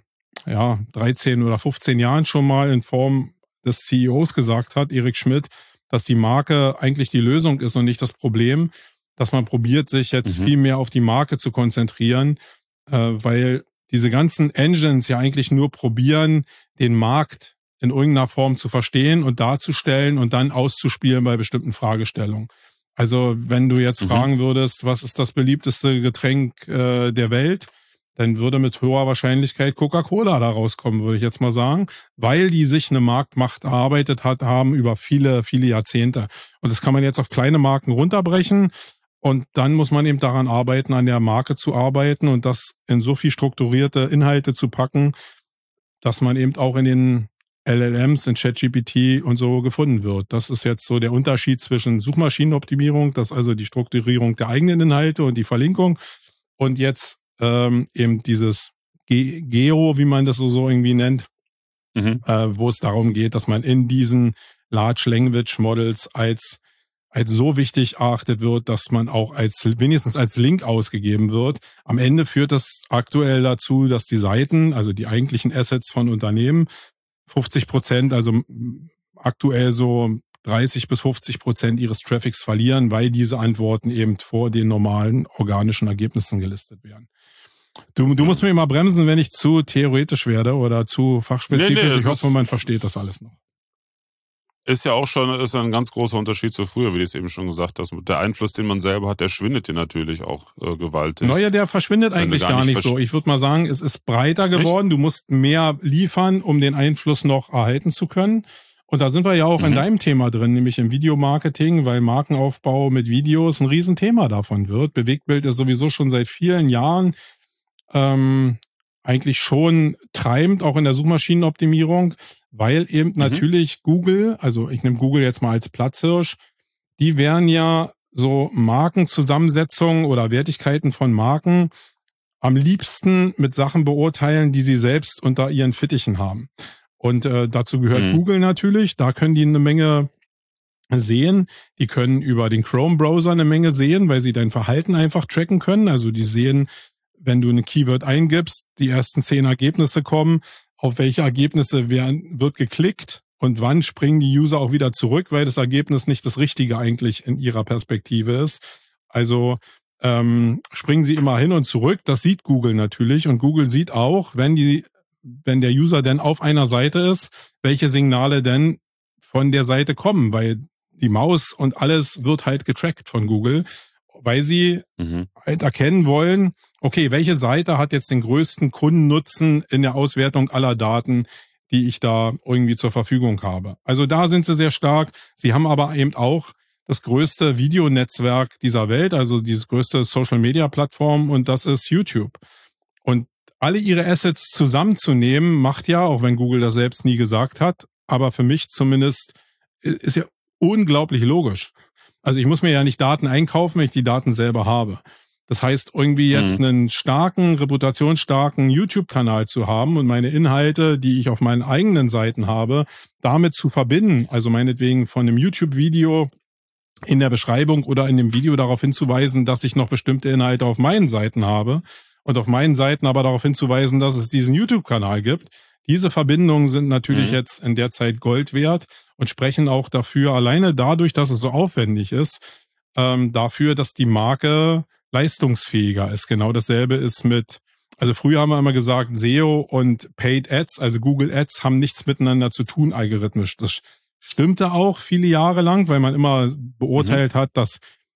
13 oder 15 Jahren schon mal in Form des CEOs gesagt hat, Eric Schmidt, dass die Marke eigentlich die Lösung ist und nicht das Problem, dass man probiert, sich jetzt viel mehr auf die Marke zu konzentrieren, weil diese ganzen Engines ja eigentlich nur probieren, den Markt in irgendeiner Form zu verstehen und darzustellen und dann auszuspielen bei bestimmten Fragestellungen. Also wenn du jetzt fragen würdest, was ist das beliebteste Getränk der Welt, dann würde mit hoher Wahrscheinlichkeit Coca-Cola da rauskommen, würde ich jetzt mal sagen, weil die sich eine Marktmacht erarbeitet haben über viele, viele Jahrzehnte. Und das kann man jetzt auf kleine Marken runterbrechen. Und dann muss man eben daran arbeiten, an der Marke zu arbeiten und das in so viel strukturierte Inhalte zu packen, dass man eben auch in den LLMs, in ChatGPT und so gefunden wird. Das ist jetzt so der Unterschied zwischen Suchmaschinenoptimierung, das ist also die Strukturierung der eigenen Inhalte und die Verlinkung und jetzt eben dieses Geo, wie man das so irgendwie nennt, wo es darum geht, dass man in diesen Large Language Models als so wichtig erachtet wird, dass man auch wenigstens als Link ausgegeben wird. Am Ende führt das aktuell dazu, dass die Seiten, also die eigentlichen Assets von Unternehmen, 50%, also aktuell so 30-50% ihres Traffics verlieren, weil diese Antworten eben vor den normalen organischen Ergebnissen gelistet werden. Du musst mir mal bremsen, wenn ich zu theoretisch werde oder zu fachspezifisch. Nee, ich hoffe, man versteht das alles noch. Ist ja auch schon ein ganz großer Unterschied zu früher, wie du es eben schon gesagt hast. Der Einfluss, den man selber hat, der schwindet dir natürlich auch gewaltig. Naja, der verschwindet eigentlich gar nicht so. Ich würde mal sagen, es ist breiter geworden. Echt? Du musst mehr liefern, um den Einfluss noch erhalten zu können. Und da sind wir ja auch in deinem Thema drin, nämlich im Videomarketing, weil Markenaufbau mit Videos ein Riesenthema davon wird. Bewegtbild ist sowieso schon seit vielen Jahren eigentlich schon treibend, auch in der Suchmaschinenoptimierung, weil eben natürlich Google, also ich nehme Google jetzt mal als Platzhirsch, die werden ja so Markenzusammensetzungen oder Wertigkeiten von Marken am liebsten mit Sachen beurteilen, die sie selbst unter ihren Fittichen haben. Und dazu gehört Google natürlich. Da können die eine Menge sehen. Die können über den Chrome-Browser eine Menge sehen, weil sie dein Verhalten einfach tracken können. Also die sehen, wenn du ein Keyword eingibst, die ersten 10 Ergebnisse kommen, auf welche Ergebnisse wird geklickt und wann springen die User auch wieder zurück, weil das Ergebnis nicht das Richtige eigentlich in ihrer Perspektive ist. Also springen sie immer hin und zurück. Das sieht Google natürlich. Und Google sieht auch, wenn der User denn auf einer Seite ist, welche Signale denn von der Seite kommen, weil die Maus und alles wird halt getrackt von Google, weil sie halt erkennen wollen, okay, welche Seite hat jetzt den größten Kundennutzen in der Auswertung aller Daten, die ich da irgendwie zur Verfügung habe. Also da sind sie sehr stark. Sie haben aber eben auch das größte Videonetzwerk dieser Welt, also diese größte Social-Media-Plattform, und das ist YouTube. Und alle ihre Assets zusammenzunehmen, macht ja, auch wenn Google das selbst nie gesagt hat, aber für mich zumindest ist ja unglaublich logisch. Also ich muss mir ja nicht Daten einkaufen, wenn ich die Daten selber habe. Das heißt, irgendwie jetzt einen reputationsstarken YouTube-Kanal zu haben und meine Inhalte, die ich auf meinen eigenen Seiten habe, damit zu verbinden, also meinetwegen von einem YouTube-Video in der Beschreibung oder in dem Video darauf hinzuweisen, dass ich noch bestimmte Inhalte auf meinen Seiten habe und auf meinen Seiten aber darauf hinzuweisen, dass es diesen YouTube-Kanal gibt. Diese Verbindungen sind natürlich jetzt in der Zeit Gold wert und sprechen auch dafür, alleine dadurch, dass es so aufwendig ist, dafür, dass die Marke leistungsfähiger ist. Genau dasselbe ist also früher haben wir immer gesagt, SEO und Paid Ads, also Google Ads, haben nichts miteinander zu tun algorithmisch. Das stimmte auch viele Jahre lang, weil man immer beurteilt hat, dass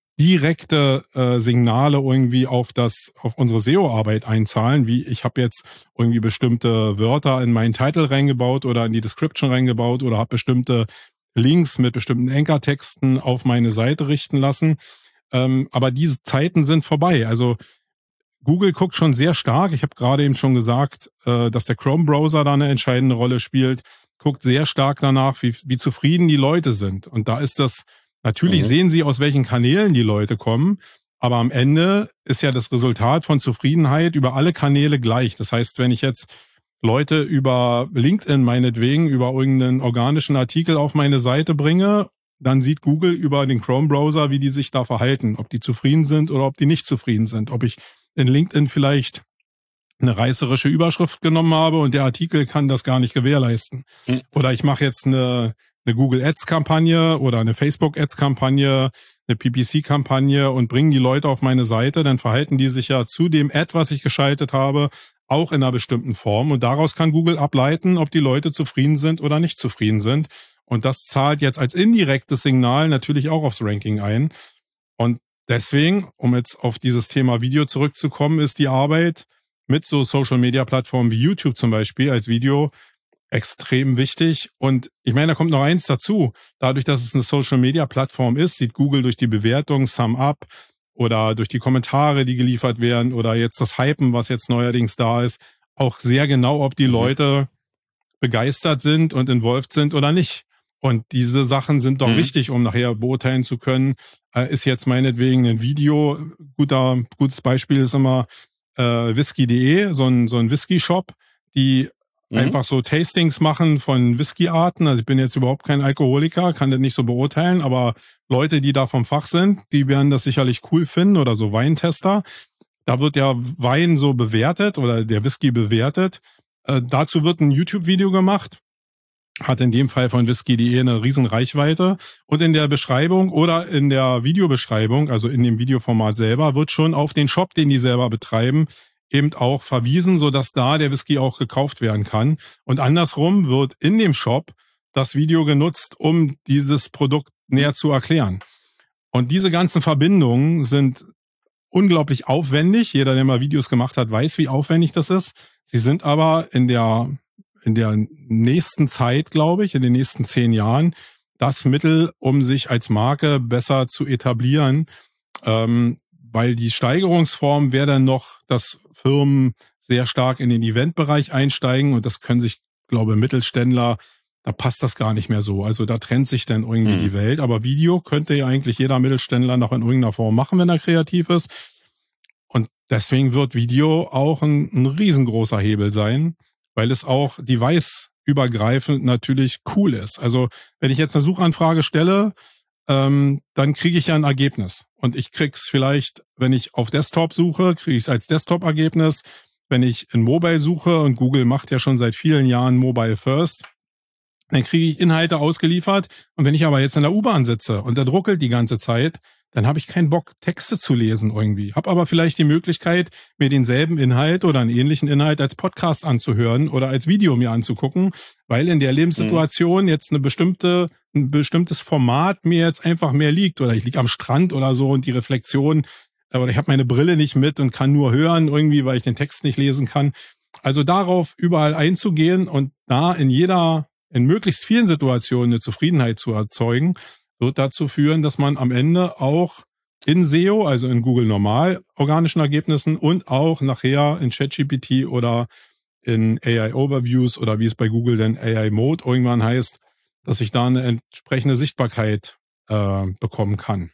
direkte Signale irgendwie auf unsere SEO-Arbeit einzahlen, wie ich habe jetzt irgendwie bestimmte Wörter in meinen Title reingebaut oder in die Description reingebaut oder habe bestimmte Links mit bestimmten Anchor-Texten auf meine Seite richten lassen. Aber diese Zeiten sind vorbei. Also Google guckt schon sehr stark. Ich habe gerade eben schon gesagt, dass der Chrome-Browser da eine entscheidende Rolle spielt. Guckt sehr stark danach, wie zufrieden die Leute sind. Und da ist das, natürlich sehen sie, aus welchen Kanälen die Leute kommen, aber am Ende ist ja das Resultat von Zufriedenheit über alle Kanäle gleich. Das heißt, wenn ich jetzt Leute über LinkedIn meinetwegen, über irgendeinen organischen Artikel auf meine Seite bringe, dann sieht Google über den Chrome-Browser, wie die sich da verhalten, ob die zufrieden sind oder ob die nicht zufrieden sind, ob ich in LinkedIn vielleicht eine reißerische Überschrift genommen habe und der Artikel kann das gar nicht gewährleisten. Oder ich mache jetzt eine Google Ads-Kampagne oder eine Facebook Ads-Kampagne, eine PPC-Kampagne und bringen die Leute auf meine Seite, dann verhalten die sich ja zu dem Ad, was ich geschaltet habe, auch in einer bestimmten Form. Und daraus kann Google ableiten, ob die Leute zufrieden sind oder nicht zufrieden sind. Und das zahlt jetzt als indirektes Signal natürlich auch aufs Ranking ein. Und deswegen, um jetzt auf dieses Thema Video zurückzukommen, ist die Arbeit mit so Social-Media-Plattformen wie YouTube zum Beispiel als Video extrem wichtig. Und ich meine, da kommt noch eins dazu. Dadurch, dass es eine Social-Media-Plattform ist, sieht Google durch die Bewertung, Sum Up oder durch die Kommentare, die geliefert werden oder jetzt das Hypen, was jetzt neuerdings da ist, auch sehr genau, ob die Leute begeistert sind und involviert sind oder nicht. Und diese Sachen sind doch wichtig, um nachher beurteilen zu können, ist jetzt meinetwegen ein Video, gutes Beispiel ist immer whisky.de, so ein Whisky-Shop, die einfach so Tastings machen von Whisky-Arten. Also ich bin jetzt überhaupt kein Alkoholiker, kann das nicht so beurteilen, aber Leute, die da vom Fach sind, die werden das sicherlich cool finden oder so Weintester. Da wird ja Wein so bewertet oder der Whisky bewertet. Dazu wird ein YouTube-Video gemacht. Hat in dem Fall von whisky.de eine riesen Reichweite. Und in der Beschreibung oder in der Videobeschreibung, also in dem Videoformat selber, wird schon auf den Shop, den die selber betreiben, eben auch verwiesen, sodass da der Whisky auch gekauft werden kann. Und andersrum wird in dem Shop das Video genutzt, um dieses Produkt näher zu erklären. Und diese ganzen Verbindungen sind unglaublich aufwendig. Jeder, der mal Videos gemacht hat, weiß, wie aufwendig das ist. Sie sind aber in der nächsten Zeit, glaube ich, in den nächsten 10 Jahren, das Mittel, um sich als Marke besser zu etablieren, weil die Steigerungsform wäre dann noch, dass Firmen sehr stark in den Eventbereich einsteigen und das können sich, glaube ich, Mittelständler da passt das gar nicht mehr so. Also da trennt sich dann irgendwie die Welt. Aber Video könnte ja eigentlich jeder Mittelständler noch in irgendeiner Form machen, wenn er kreativ ist. Und deswegen wird Video auch ein riesengroßer Hebel sein, weil es auch device-übergreifend natürlich cool ist. Also wenn ich jetzt eine Suchanfrage stelle, dann kriege ich ja ein Ergebnis. Und ich krieg's vielleicht, wenn ich auf Desktop suche, kriege ich es als Desktop-Ergebnis. Wenn ich in Mobile suche, und Google macht ja schon seit vielen Jahren Mobile First, dann kriege ich Inhalte ausgeliefert. Und wenn ich aber jetzt in der U-Bahn sitze und der ruckelt die ganze Zeit, dann habe ich keinen Bock, Texte zu lesen irgendwie. Habe aber vielleicht die Möglichkeit, mir denselben Inhalt oder einen ähnlichen Inhalt als Podcast anzuhören oder als Video mir anzugucken, weil in der Lebenssituation jetzt ein bestimmtes Format mir jetzt einfach mehr liegt. Oder ich liege am Strand oder so und die Reflexion, oder ich habe meine Brille nicht mit und kann nur hören irgendwie, weil ich den Text nicht lesen kann. Also darauf überall einzugehen und da in möglichst vielen Situationen eine Zufriedenheit zu erzeugen, wird dazu führen, dass man am Ende auch in SEO, also in Google normal organischen Ergebnissen und auch nachher in ChatGPT oder in AI Overviews oder wie es bei Google denn AI Mode irgendwann heißt, dass ich da eine entsprechende Sichtbarkeit bekommen kann.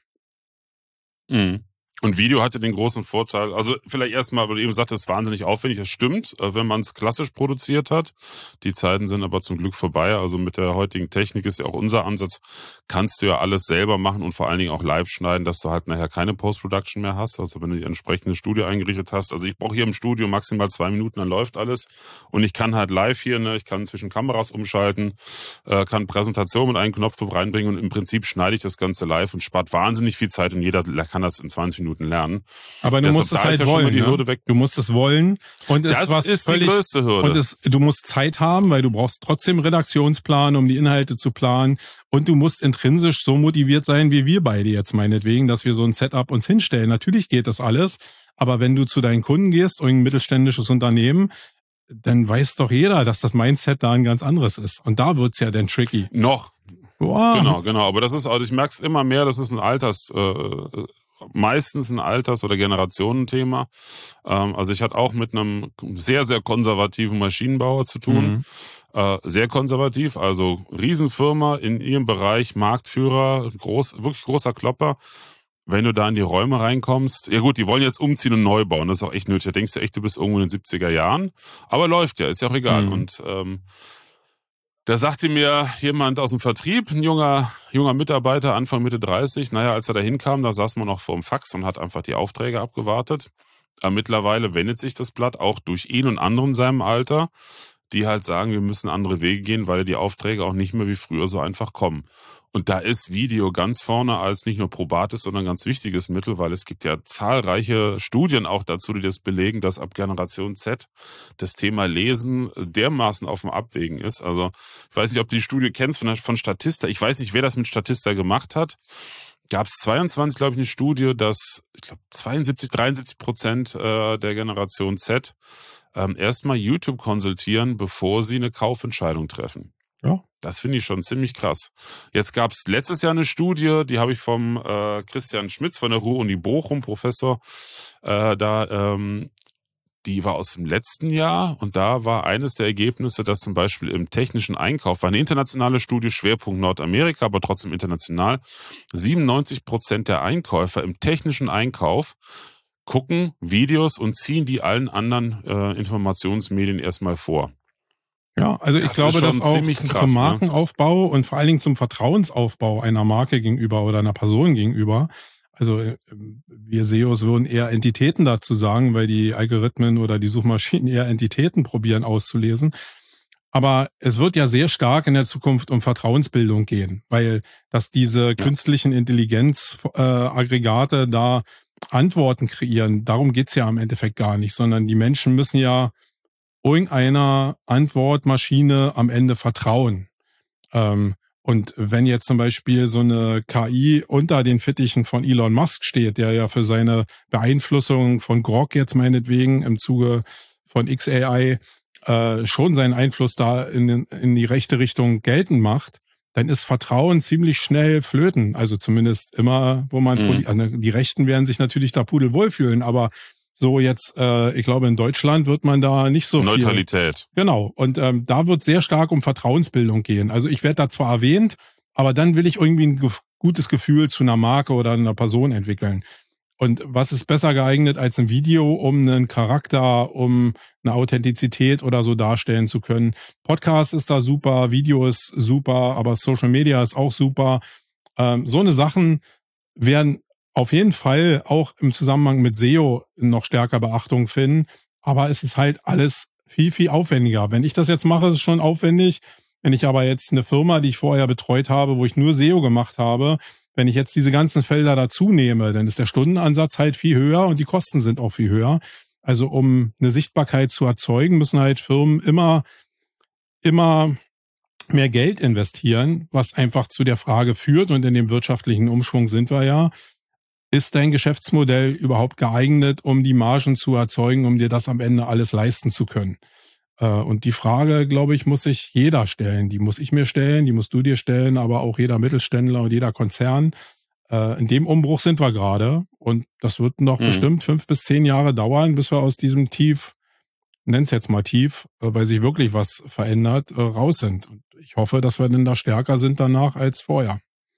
Und Video hatte den großen Vorteil, also vielleicht erstmal, weil du eben sagtest, es ist wahnsinnig aufwendig, das stimmt, wenn man es klassisch produziert hat. Die Zeiten sind aber zum Glück vorbei, also mit der heutigen Technik ist ja auch unser Ansatz, kannst du ja alles selber machen und vor allen Dingen auch live schneiden, dass du halt nachher keine Post-Production mehr hast, also wenn du die entsprechende Studio eingerichtet hast. Also ich brauche hier im Studio maximal 2 Minuten, dann läuft alles und ich kann halt live hier, ich kann zwischen Kameras umschalten, kann Präsentation mit einem Knopfdruck reinbringen und im Prinzip schneide ich das Ganze live und spart wahnsinnig viel Zeit und jeder kann das in 20 Minuten lernen. Aber du musst es halt wollen. Du musst es wollen. Und das ist die größte Hürde. Und du musst Zeit haben, weil du brauchst trotzdem Redaktionsplan, um die Inhalte zu planen. Und du musst intrinsisch so motiviert sein, wie wir beide jetzt meinetwegen, dass wir so ein Setup uns hinstellen. Natürlich geht das alles. Aber wenn du zu deinen Kunden gehst, irgendein mittelständisches Unternehmen, dann weiß doch jeder, dass das Mindset da ein ganz anderes ist. Und da wird's ja dann tricky. Noch. Wow. Genau. Aber das ist, also ich merke es immer mehr, das ist meistens ein Alters- oder Generationenthema. Also ich hatte auch mit einem sehr, sehr konservativen Maschinenbauer zu tun. Sehr konservativ, also Riesenfirma in ihrem Bereich, Marktführer, wirklich großer Klopper. Wenn du da in die Räume reinkommst, ja gut, die wollen jetzt umziehen und neu bauen, das ist auch echt nötig. Da denkst du echt, du bist irgendwo in den 70er Jahren. Aber läuft ja, ist ja auch egal. Und da sagte mir jemand aus dem Vertrieb, ein junger Mitarbeiter, Anfang Mitte 30, als er da hinkam, da saß man noch vor dem Fax und hat einfach die Aufträge abgewartet. Aber mittlerweile wendet sich das Blatt auch durch ihn und andere in seinem Alter, die halt sagen, wir müssen andere Wege gehen, weil die Aufträge auch nicht mehr wie früher so einfach kommen. Und da ist Video ganz vorne als nicht nur probates, sondern ganz wichtiges Mittel, weil es gibt ja zahlreiche Studien auch dazu, die das belegen, dass ab Generation Z das Thema Lesen dermaßen auf dem Abwägen ist. Also ich weiß nicht, ob du die Studie kennst von Statista. Ich weiß nicht, wer das mit Statista gemacht hat. Gab es 22, glaube ich, eine Studie, dass, 73% der Generation Z erstmal YouTube konsultieren, bevor sie eine Kaufentscheidung treffen. Ja. Das finde ich schon ziemlich krass. Jetzt gab es letztes Jahr eine Studie, die habe ich vom Christian Schmitz von der Ruhr-Uni Bochum, Professor, die war aus dem letzten Jahr und da war eines der Ergebnisse, dass zum Beispiel im technischen Einkauf, war eine internationale Studie, Schwerpunkt Nordamerika, aber trotzdem international, 97% der Einkäufer im technischen Einkauf gucken Videos und ziehen die allen anderen Informationsmedien erstmal vor. Ja, also ich glaube, dass auch zum Markenaufbau und vor allen Dingen zum Vertrauensaufbau einer Marke gegenüber oder einer Person gegenüber, also wir SEOs würden eher Entitäten dazu sagen, weil die Algorithmen oder die Suchmaschinen eher Entitäten probieren auszulesen. Aber es wird ja sehr stark in der Zukunft um Vertrauensbildung gehen, weil dass diese künstlichen Intelligenz-Aggregate da Antworten kreieren, darum geht's ja im Endeffekt gar nicht, sondern die Menschen müssen ja irgendeiner Antwortmaschine am Ende vertrauen. Und wenn jetzt zum Beispiel so eine KI unter den Fittichen von Elon Musk steht, der ja für seine Beeinflussung von Grok jetzt meinetwegen im Zuge von XAI schon seinen Einfluss da in die rechte Richtung geltend macht, dann ist Vertrauen ziemlich schnell flöten. Also zumindest immer, wo man, also die Rechten werden sich natürlich da pudelwohl fühlen, aber So jetzt, ich glaube, in Deutschland wird man da nicht so viel. Neutralität. Genau. Und da wird sehr stark um Vertrauensbildung gehen. Also ich werde da zwar erwähnt, aber dann will ich irgendwie ein gutes Gefühl zu einer Marke oder einer Person entwickeln. Und was ist besser geeignet als ein Video, um einen Charakter, um eine Authentizität oder so darstellen zu können? Podcast ist da super, Video ist super, aber Social Media ist auch super. So eine Sachen werden auf jeden Fall auch im Zusammenhang mit SEO noch stärker Beachtung finden. Aber es ist halt alles viel, viel aufwendiger. Wenn ich das jetzt mache, ist es schon aufwendig. Wenn ich aber jetzt eine Firma, die ich vorher betreut habe, wo ich nur SEO gemacht habe, wenn ich jetzt diese ganzen Felder dazu nehme, dann ist der Stundenansatz halt viel höher und die Kosten sind auch viel höher. Also um eine Sichtbarkeit zu erzeugen, müssen halt Firmen immer mehr Geld investieren, was einfach zu der Frage führt, und in dem wirtschaftlichen Umschwung sind wir ja, ist dein Geschäftsmodell überhaupt geeignet, um die Margen zu erzeugen, um dir das am Ende alles leisten zu können? Und die Frage, glaube ich, muss sich jeder stellen. Die muss ich mir stellen, die musst du dir stellen, aber auch jeder Mittelständler und jeder Konzern. In dem Umbruch sind wir gerade, und das wird noch bestimmt 5 bis 10 Jahre dauern, bis wir aus diesem Tief, nenn's jetzt mal Tief, weil sich wirklich was verändert, raus sind. Und ich hoffe, dass wir denn da stärker sind danach als vorher.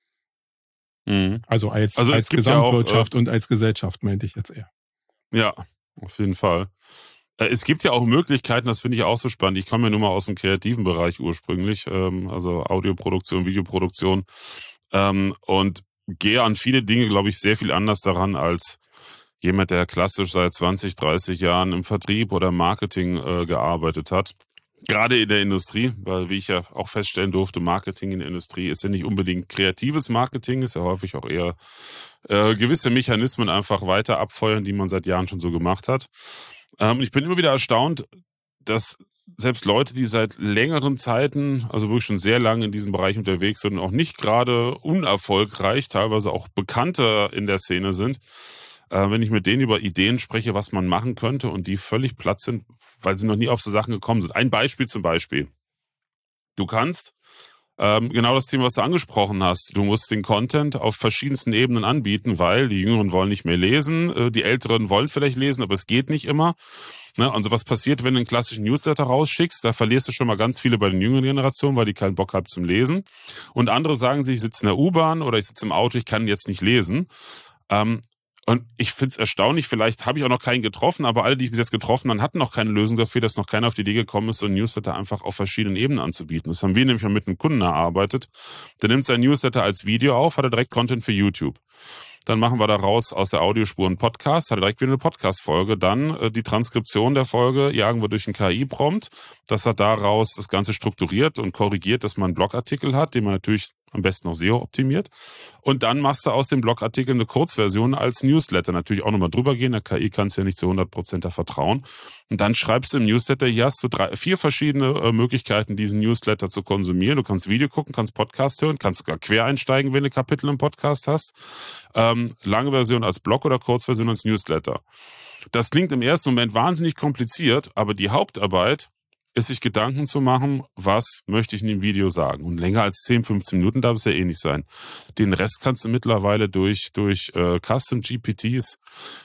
Also als Gesamtwirtschaft und als Gesellschaft, meinte ich jetzt eher. Ja, auf jeden Fall. Es gibt ja auch Möglichkeiten, das finde ich auch so spannend. Ich komme ja nun mal aus dem kreativen Bereich ursprünglich, also Audioproduktion, Videoproduktion, und gehe an viele Dinge, glaube ich, sehr viel anders daran als jemand, der klassisch seit 20, 30 Jahren im Vertrieb oder Marketing gearbeitet hat. Gerade in der Industrie, weil, wie ich ja auch feststellen durfte, Marketing in der Industrie ist ja nicht unbedingt kreatives Marketing, ist ja häufig auch eher gewisse Mechanismen einfach weiter abfeuern, die man seit Jahren schon so gemacht hat. Ich bin immer wieder erstaunt, dass selbst Leute, die seit längeren Zeiten, also wirklich schon sehr lange in diesem Bereich unterwegs sind und auch nicht gerade unerfolgreich, teilweise auch bekannter in der Szene sind, wenn ich mit denen über Ideen spreche, was man machen könnte, und die völlig platt sind, weil sie noch nie auf so Sachen gekommen sind. Ein Beispiel zum Beispiel. Du kannst genau das Thema, was du angesprochen hast. Du musst den Content auf verschiedensten Ebenen anbieten, weil die Jüngeren wollen nicht mehr lesen, die Älteren wollen vielleicht lesen, aber es geht nicht immer. Ne? Also was passiert, wenn du einen klassischen Newsletter rausschickst? Da verlierst du schon mal ganz viele bei den jüngeren Generationen, weil die keinen Bock haben zum Lesen. Und andere sagen sich, ich sitze in der U-Bahn oder ich sitze im Auto, ich kann jetzt nicht lesen. Und ich finde es erstaunlich, vielleicht habe ich auch noch keinen getroffen, aber alle, die ich bis jetzt getroffen habe, hatten noch keine Lösung dafür, dass noch keiner auf die Idee gekommen ist, so ein Newsletter einfach auf verschiedenen Ebenen anzubieten. Das haben wir nämlich mal mit einem Kunden erarbeitet. Der nimmt sein Newsletter als Video auf, hat er direkt Content für YouTube. Dann machen wir daraus aus der Audiospur einen Podcast, hat er direkt wieder eine Podcast-Folge. Dann die Transkription der Folge jagen wir durch einen KI-Prompt. Das hat daraus das Ganze strukturiert und korrigiert, dass man einen Blogartikel hat, den man natürlich am besten noch SEO optimiert. Und dann machst du aus dem Blogartikel eine Kurzversion als Newsletter. Natürlich auch nochmal drüber gehen. Der KI kannst ja nicht zu 100% da vertrauen. Und dann schreibst du im Newsletter, hier hast du 4 verschiedene Möglichkeiten, diesen Newsletter zu konsumieren. Du kannst Video gucken, kannst Podcast hören, kannst sogar quer einsteigen, wenn du Kapitel im Podcast hast. Lange Version als Blog oder Kurzversion als Newsletter. Das klingt im ersten Moment wahnsinnig kompliziert, aber die Hauptarbeit ist, sich Gedanken zu machen, was möchte ich in dem Video sagen. Und länger als 10, 15 Minuten darf es ja eh nicht sein. Den Rest kannst du mittlerweile durch Custom GPTs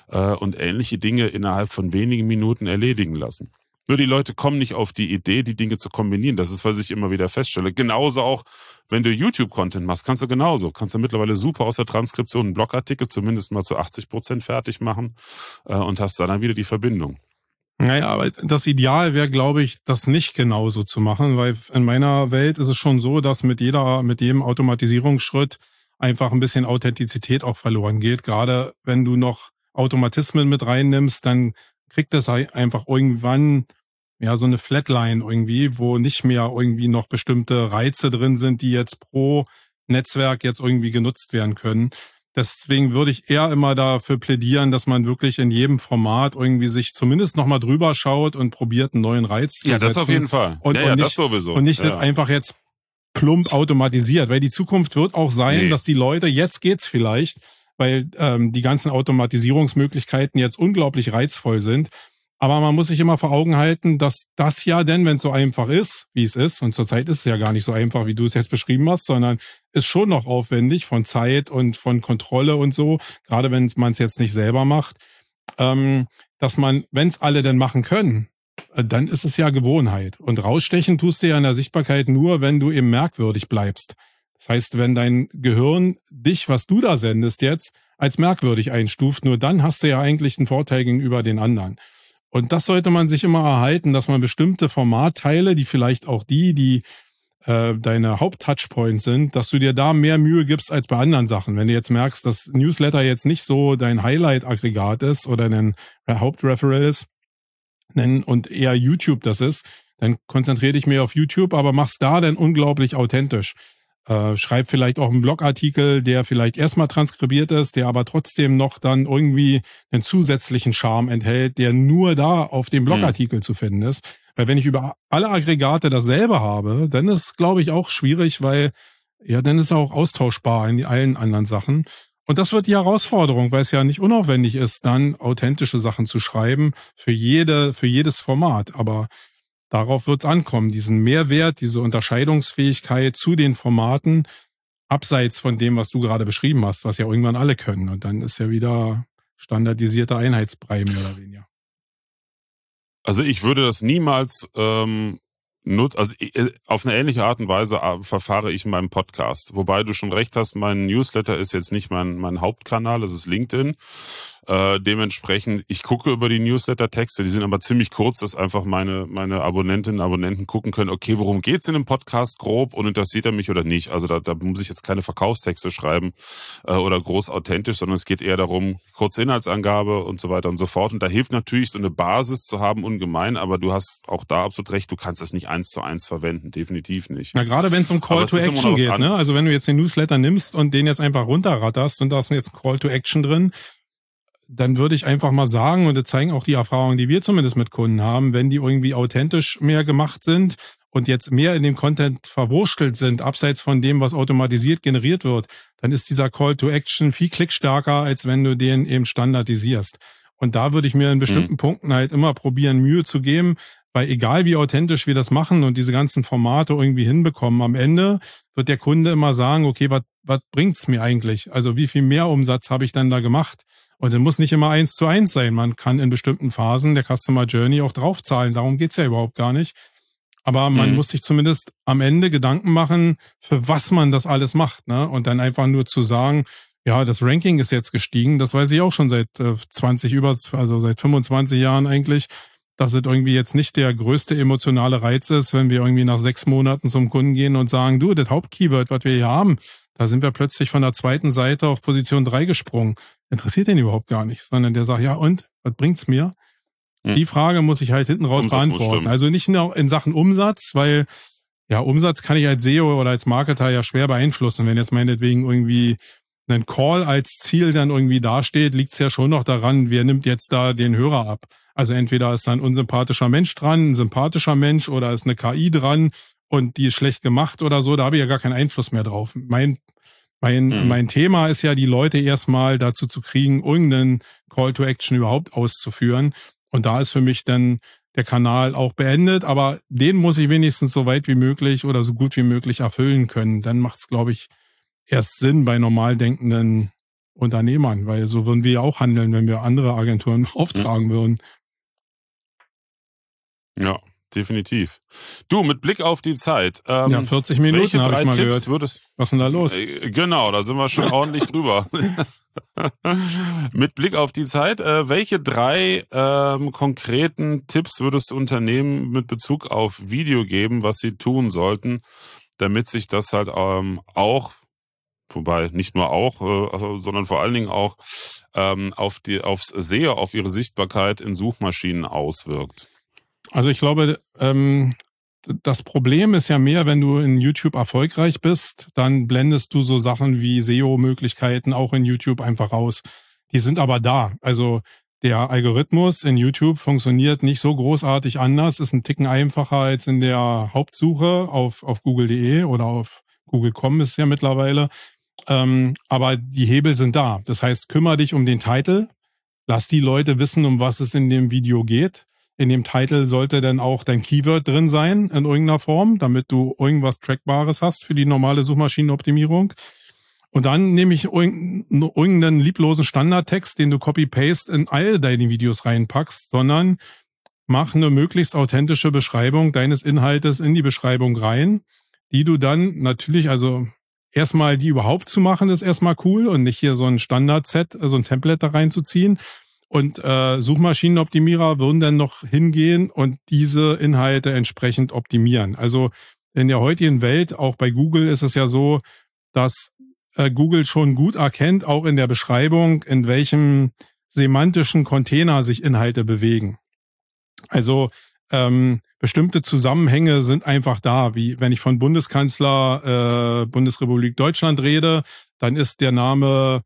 und ähnliche Dinge innerhalb von wenigen Minuten erledigen lassen. Nur die Leute kommen nicht auf die Idee, die Dinge zu kombinieren. Das ist, was ich immer wieder feststelle. Genauso auch, wenn du YouTube-Content machst, kannst du genauso. Kannst du mittlerweile super aus der Transkription einen Blogartikel zumindest mal zu 80% fertig machen und hast dann wieder die Verbindung. Naja, aber das Ideal wäre, glaube ich, das nicht genauso zu machen, weil in meiner Welt ist es schon so, dass mit jedem Automatisierungsschritt einfach ein bisschen Authentizität auch verloren geht. Gerade wenn du noch Automatismen mit reinnimmst, dann kriegt das einfach irgendwann ja so eine Flatline irgendwie, wo nicht mehr irgendwie noch bestimmte Reize drin sind, die jetzt pro Netzwerk jetzt irgendwie genutzt werden können. Deswegen würde ich eher immer dafür plädieren, dass man wirklich in jedem Format irgendwie sich zumindest nochmal drüber schaut und probiert, einen neuen Reiz zu setzen. Ja, das auf jeden Fall. Und nicht, das sowieso. Und nicht einfach jetzt plump automatisiert, weil die Zukunft wird auch sein, dass die Leute, jetzt geht's vielleicht, weil die ganzen Automatisierungsmöglichkeiten jetzt unglaublich reizvoll sind. Aber man muss sich immer vor Augen halten, dass das ja denn, wenn es so einfach ist, wie es ist, und zurzeit ist es ja gar nicht so einfach, wie du es jetzt beschrieben hast, sondern ist schon noch aufwendig von Zeit und von Kontrolle und so, gerade wenn man es jetzt nicht selber macht, dass man, wenn es alle denn machen können, dann ist es ja Gewohnheit. Und rausstechen tust du ja in der Sichtbarkeit nur, wenn du eben merkwürdig bleibst. Das heißt, wenn dein Gehirn dich, was du da sendest jetzt, als merkwürdig einstuft, nur dann hast du ja eigentlich einen Vorteil gegenüber den anderen. Und das sollte man sich immer erhalten, dass man bestimmte Formatteile, die vielleicht auch die deine Haupt-Touchpoints sind, dass du dir da mehr Mühe gibst als bei anderen Sachen. Wenn du jetzt merkst, dass Newsletter jetzt nicht so dein Highlight-Aggregat ist oder dein Hauptreferral ist und eher YouTube das ist, dann konzentriere dich mehr auf YouTube, aber mach's da dann unglaublich authentisch. Schreib vielleicht auch einen Blogartikel, der vielleicht erstmal transkribiert ist, der aber trotzdem noch dann irgendwie einen zusätzlichen Charme enthält, der nur da auf dem Blogartikel zu finden ist. Weil wenn ich über alle Aggregate dasselbe habe, dann ist, glaube ich, auch schwierig, weil ja, dann ist es auch austauschbar in allen anderen Sachen. Und das wird die Herausforderung, weil es ja nicht unaufwendig ist, dann authentische Sachen zu schreiben für jedes Format. Aber darauf wird es ankommen, diesen Mehrwert, diese Unterscheidungsfähigkeit zu den Formaten, abseits von dem, was du gerade beschrieben hast, was ja irgendwann alle können. Und dann ist ja wieder standardisierter Einheitsbrei mehr oder weniger. Also ich würde das niemals also auf eine ähnliche Art und Weise verfahre ich in meinem Podcast. Wobei du schon recht hast, mein Newsletter ist jetzt nicht mein Hauptkanal, das ist LinkedIn. Dementsprechend, ich gucke über die Newsletter-Texte, die sind aber ziemlich kurz, dass einfach meine Abonnentinnen und Abonnenten gucken können, okay, worum geht's in dem Podcast grob und interessiert er mich oder nicht? Also da muss ich jetzt keine Verkaufstexte schreiben oder groß authentisch, sondern es geht eher darum, kurze Inhaltsangabe und so weiter und so fort. Und da hilft natürlich so eine Basis zu haben ungemein, aber du hast auch da absolut recht, du kannst das nicht 1:1 verwenden, definitiv nicht. Na, gerade wenn es um Call to Action geht, ne? Also wenn du jetzt den Newsletter nimmst und den jetzt einfach runterratterst und da ist jetzt Call to Action drin, dann würde ich einfach mal sagen, und das zeigen auch die Erfahrungen, die wir zumindest mit Kunden haben, wenn die irgendwie authentisch mehr gemacht sind und jetzt mehr in dem Content verwurstelt sind, abseits von dem, was automatisiert generiert wird, dann ist dieser Call to Action viel klickstärker, als wenn du den eben standardisierst. Und da würde ich mir in bestimmten Punkten halt immer probieren, Mühe zu geben, weil egal wie authentisch wir das machen und diese ganzen Formate irgendwie hinbekommen, am Ende wird der Kunde immer sagen, okay, was bringt's mir eigentlich? Also wie viel Mehrumsatz habe ich denn da gemacht? Und dann muss nicht immer 1:1 sein. Man kann in bestimmten Phasen der Customer Journey auch draufzahlen. Darum geht's ja überhaupt gar nicht. Aber man muss sich zumindest am Ende Gedanken machen, für was man das alles macht, ne? Und dann einfach nur zu sagen, ja, das Ranking ist jetzt gestiegen. Das weiß ich auch schon seit seit 25 Jahren eigentlich, dass es irgendwie jetzt nicht der größte emotionale Reiz ist, wenn wir irgendwie nach 6 Monaten zum Kunden gehen und sagen, du, das Hauptkeyword, was wir hier haben, da sind wir plötzlich von der zweiten Seite auf Position 3 gesprungen. Interessiert den überhaupt gar nicht, sondern der sagt, ja und, was bringt's mir? Die Frage muss ich halt hinten raus beantworten. Also nicht nur in Sachen Umsatz, weil ja, Umsatz kann ich als SEO oder als Marketer ja schwer beeinflussen. Wenn jetzt meinetwegen irgendwie ein Call als Ziel dann irgendwie dasteht, liegt es ja schon noch daran, wer nimmt jetzt da den Hörer ab. Also entweder ist da ein unsympathischer Mensch dran, ein sympathischer Mensch oder ist eine KI dran und die ist schlecht gemacht oder so, da habe ich ja gar keinen Einfluss mehr drauf. Mein Thema ist ja, die Leute erstmal dazu zu kriegen, irgendeinen Call to Action überhaupt auszuführen. Und da ist für mich dann der Kanal auch beendet, aber den muss ich wenigstens so weit wie möglich oder so gut wie möglich erfüllen können. Dann macht es, glaube ich, erst Sinn bei normal denkenden Unternehmern, weil so würden wir ja auch handeln, wenn wir andere Agenturen auftragen würden. Ja, definitiv. Du, mit Blick auf die Zeit. 40 Minuten habe ich mal gehört. Was ist denn da los? Genau, da sind wir schon ordentlich drüber. Mit Blick auf die Zeit, welche 3 konkreten Tipps würdest du Unternehmen mit Bezug auf Video geben, was sie tun sollten, damit sich das halt auch, wobei nicht nur auch, sondern vor allen Dingen auch aufs SEO, auf ihre Sichtbarkeit in Suchmaschinen auswirkt? Also ich glaube, das Problem ist ja mehr, wenn du in YouTube erfolgreich bist, dann blendest du so Sachen wie SEO-Möglichkeiten auch in YouTube einfach raus. Die sind aber da. Also der Algorithmus in YouTube funktioniert nicht so großartig anders, ist ein Ticken einfacher als in der Hauptsuche auf google.de oder auf google.com ist ja mittlerweile. Aber die Hebel sind da. Das heißt, kümmere dich um den Titel, lass die Leute wissen, um was es in dem Video geht. In dem Titel sollte dann auch dein Keyword drin sein in irgendeiner Form, damit du irgendwas Trackbares hast für die normale Suchmaschinenoptimierung. Und dann nehme ich irgendeinen lieblosen Standardtext, den du copy-paste in all deine Videos reinpackst, sondern mach eine möglichst authentische Beschreibung deines Inhaltes in die Beschreibung rein, die du dann natürlich, also erstmal die überhaupt zu machen, ist erstmal cool und nicht hier so ein Standard-Set, so ein Template da reinzuziehen. Und Suchmaschinenoptimierer würden dann noch hingehen und diese Inhalte entsprechend optimieren. Also in der heutigen Welt, auch bei Google, ist es ja so, dass Google schon gut erkennt, auch in der Beschreibung, in welchem semantischen Container sich Inhalte bewegen. Also bestimmte Zusammenhänge sind einfach da, wie wenn ich von Bundeskanzler Bundesrepublik Deutschland rede, dann ist der Name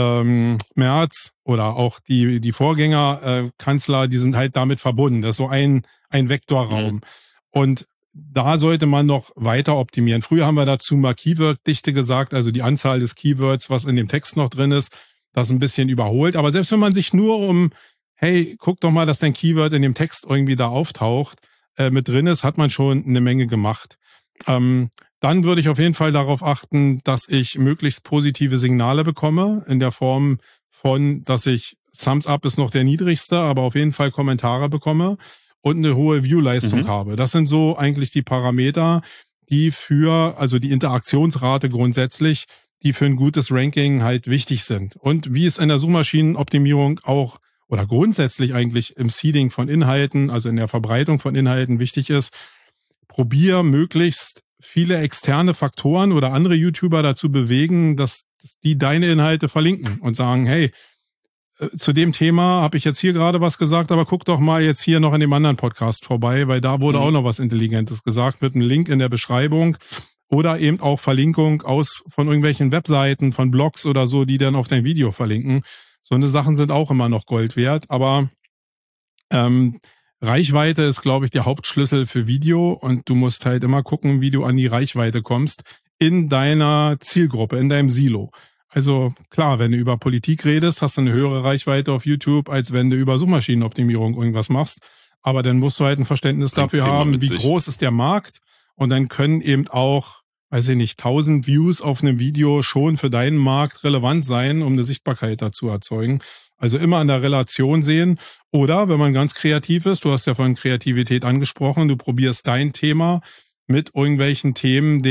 Merz oder auch die Vorgängerkanzler, die sind halt damit verbunden. Das ist so ein Vektorraum. Mhm. Und da sollte man noch weiter optimieren. Früher haben wir dazu mal Keyword-Dichte gesagt, also die Anzahl des Keywords, was in dem Text noch drin ist, das ein bisschen überholt. Aber selbst wenn man sich nur hey, guck doch mal, dass dein Keyword in dem Text irgendwie da auftaucht, mit drin ist, hat man schon eine Menge gemacht. Dann würde ich auf jeden Fall darauf achten, dass ich möglichst positive Signale bekomme, in der Form von, dass ich Thumbs Up ist noch der niedrigste, aber auf jeden Fall Kommentare bekomme und eine hohe View-Leistung habe. Das sind so eigentlich die Parameter, die also die Interaktionsrate grundsätzlich, die für ein gutes Ranking halt wichtig sind. Und wie es in der Suchmaschinenoptimierung auch oder grundsätzlich eigentlich im Seeding von Inhalten, also in der Verbreitung von Inhalten wichtig ist, probier möglichst viele externe Faktoren oder andere YouTuber dazu bewegen, dass die deine Inhalte verlinken und sagen, hey, zu dem Thema habe ich jetzt hier gerade was gesagt, aber guck doch mal jetzt hier noch in dem anderen Podcast vorbei, weil da wurde auch noch was Intelligentes gesagt mit einem Link in der Beschreibung oder eben auch Verlinkung von irgendwelchen Webseiten, von Blogs oder so, die dann auf dein Video verlinken. So eine Sachen sind auch immer noch Gold wert, aber Reichweite ist, glaube ich, der Hauptschlüssel für Video und du musst halt immer gucken, wie du an die Reichweite kommst in deiner Zielgruppe, in deinem Silo. Also klar, wenn du über Politik redest, hast du eine höhere Reichweite auf YouTube, als wenn du über Suchmaschinenoptimierung irgendwas machst. Aber dann musst du halt ein Verständnis dafür haben, wie groß ist der Markt. Und dann können eben auch, weiß ich nicht, 1000 Views auf einem Video schon für deinen Markt relevant sein, um eine Sichtbarkeit dazu erzeugen. Also immer an der Relation sehen. Oder wenn man ganz kreativ ist, du hast ja von Kreativität angesprochen, du probierst dein Thema mit irgendwelchen Themen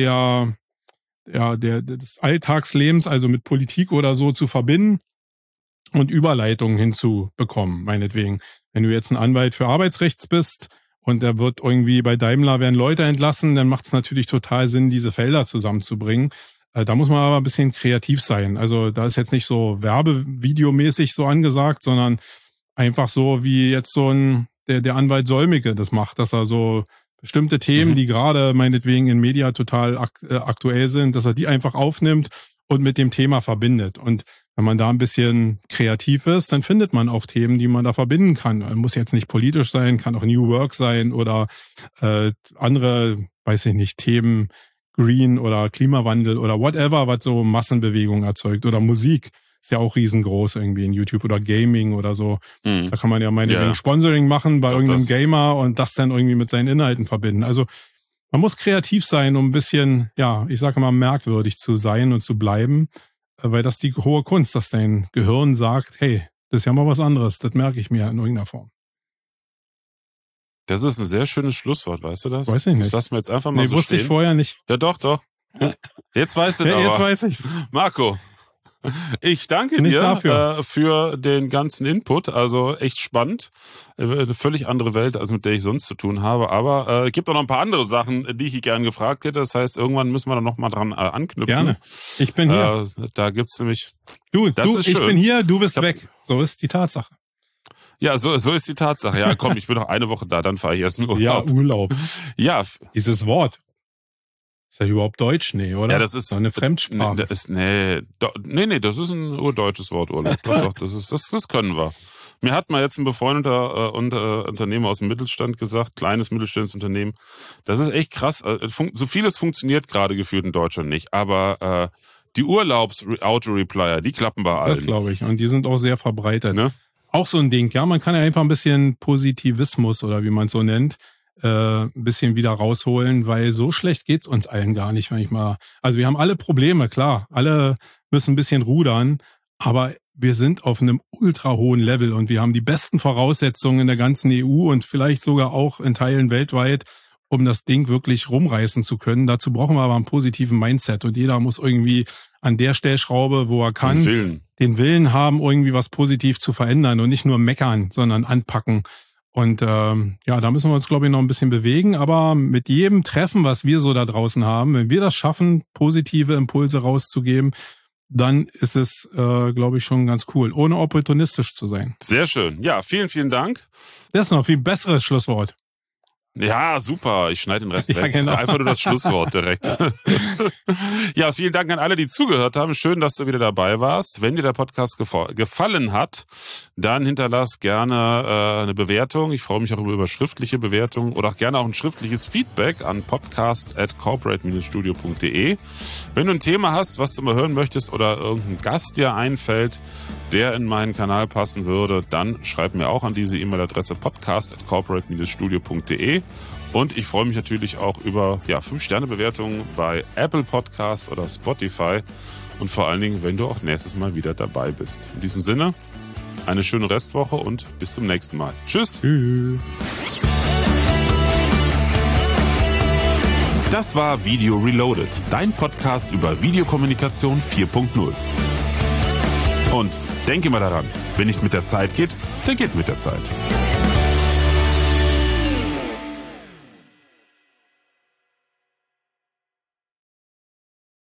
des Alltagslebens, also mit Politik oder so zu verbinden und Überleitungen hinzubekommen, meinetwegen. Wenn du jetzt ein Anwalt für Arbeitsrechts bist und da wird irgendwie bei Daimler werden Leute entlassen, dann macht es natürlich total Sinn, diese Felder zusammenzubringen. Da muss man aber ein bisschen kreativ sein. Also da ist jetzt nicht so werbevideomäßig so angesagt, sondern einfach so wie jetzt der Anwalt Solmecke das macht, dass er so bestimmte Themen, die gerade meinetwegen in Media total aktuell sind, dass er die einfach aufnimmt und mit dem Thema verbindet. Und wenn man da ein bisschen kreativ ist, dann findet man auch Themen, die man da verbinden kann. Muss jetzt nicht politisch sein, kann auch New Work sein oder andere, weiß ich nicht, Themen, Green oder Klimawandel oder whatever, was so Massenbewegung erzeugt oder Musik. Ist ja auch riesengroß irgendwie in YouTube oder Gaming oder so. Da kann man ja meinetwegen Sponsoring machen bei irgendeinem Gamer und das dann irgendwie mit seinen Inhalten verbinden. Also man muss kreativ sein, um ein bisschen, ich sage mal, merkwürdig zu sein und zu bleiben, weil das die hohe Kunst, dass dein Gehirn sagt, hey, das ist ja mal was anderes, das merke ich mir in irgendeiner Form. Das ist ein sehr schönes Schlusswort, weißt du das? Weiß ich nicht. Das lassen wir jetzt einfach mal so wusste stehen. Ich vorher nicht. Ja, doch. Jetzt weißt du aber. Jetzt weiß ich's. Marco, ich danke dir für den ganzen Input. Also echt spannend. Eine völlig andere Welt, als mit der ich sonst zu tun habe. Aber es gibt auch noch ein paar andere Sachen, die ich gerne gefragt hätte. Das heißt, irgendwann müssen wir da noch mal dran anknüpfen. Gerne. Ich bin hier. Da gibt's nämlich... Ich bin hier, du bist weg. So ist die Tatsache. Ja, so ist die Tatsache. Ja, komm, ich bin noch eine Woche da, dann fahre ich erst in Urlaub. Ja, Urlaub. Ja. Dieses Wort. Ist ja überhaupt Deutsch? Nee, oder? Ja, das ist eine Fremdsprache. Das ist ein urdeutsches Wort, Urlaub. Doch, das können wir. Mir hat mal jetzt ein befreundeter Unternehmer aus dem Mittelstand gesagt, kleines mittelständisches Unternehmen, das ist echt krass. So vieles funktioniert gerade gefühlt in Deutschland nicht, aber die Urlaubs-Auto-Replier, die klappen bei allen. Das glaube ich. Und die sind auch sehr verbreitet. Ne? Auch so ein Ding, ja. Man kann ja einfach ein bisschen Positivismus oder wie man es so nennt, ein bisschen wieder rausholen, weil so schlecht geht's uns allen gar nicht manchmal. Also wir haben alle Probleme, klar. Alle müssen ein bisschen rudern, aber wir sind auf einem ultra hohen Level und wir haben die besten Voraussetzungen in der ganzen EU und vielleicht sogar auch in Teilen weltweit, um das Ding wirklich rumreißen zu können. Dazu brauchen wir aber einen positiven Mindset und jeder muss irgendwie an der Stellschraube, wo er kann, den Willen haben, irgendwie was positiv zu verändern und nicht nur meckern, sondern anpacken. Und da müssen wir uns, glaube ich, noch ein bisschen bewegen. Aber mit jedem Treffen, was wir so da draußen haben, wenn wir das schaffen, positive Impulse rauszugeben, dann ist es, glaube ich, schon ganz cool, ohne opportunistisch zu sein. Sehr schön. Ja, vielen, vielen Dank. Das ist noch ein viel besseres Schlusswort. Ja, super. Ich schneide den Rest weg. Genau. Einfach nur das Schlusswort direkt. Ja, vielen Dank an alle, die zugehört haben. Schön, dass du wieder dabei warst. Wenn dir der Podcast gefallen hat, dann hinterlass gerne eine Bewertung. Ich freue mich auch über schriftliche Bewertungen oder auch gerne auch ein schriftliches Feedback an podcast@corporate-studio.de. Wenn du ein Thema hast, was du mal hören möchtest oder irgendein Gast dir einfällt, der in meinen Kanal passen würde, dann schreib mir auch an diese E-Mail-Adresse podcast@corporate-studio.de. Und ich freue mich natürlich auch über 5-Sterne-Bewertungen bei Apple Podcasts oder Spotify und vor allen Dingen, wenn du auch nächstes Mal wieder dabei bist. In diesem Sinne, eine schöne Restwoche und bis zum nächsten Mal. Tschüss. Das war Video Reloaded, dein Podcast über Videokommunikation 4.0. Und denke mal daran, wenn nicht mit der Zeit geht, dann geht mit der Zeit.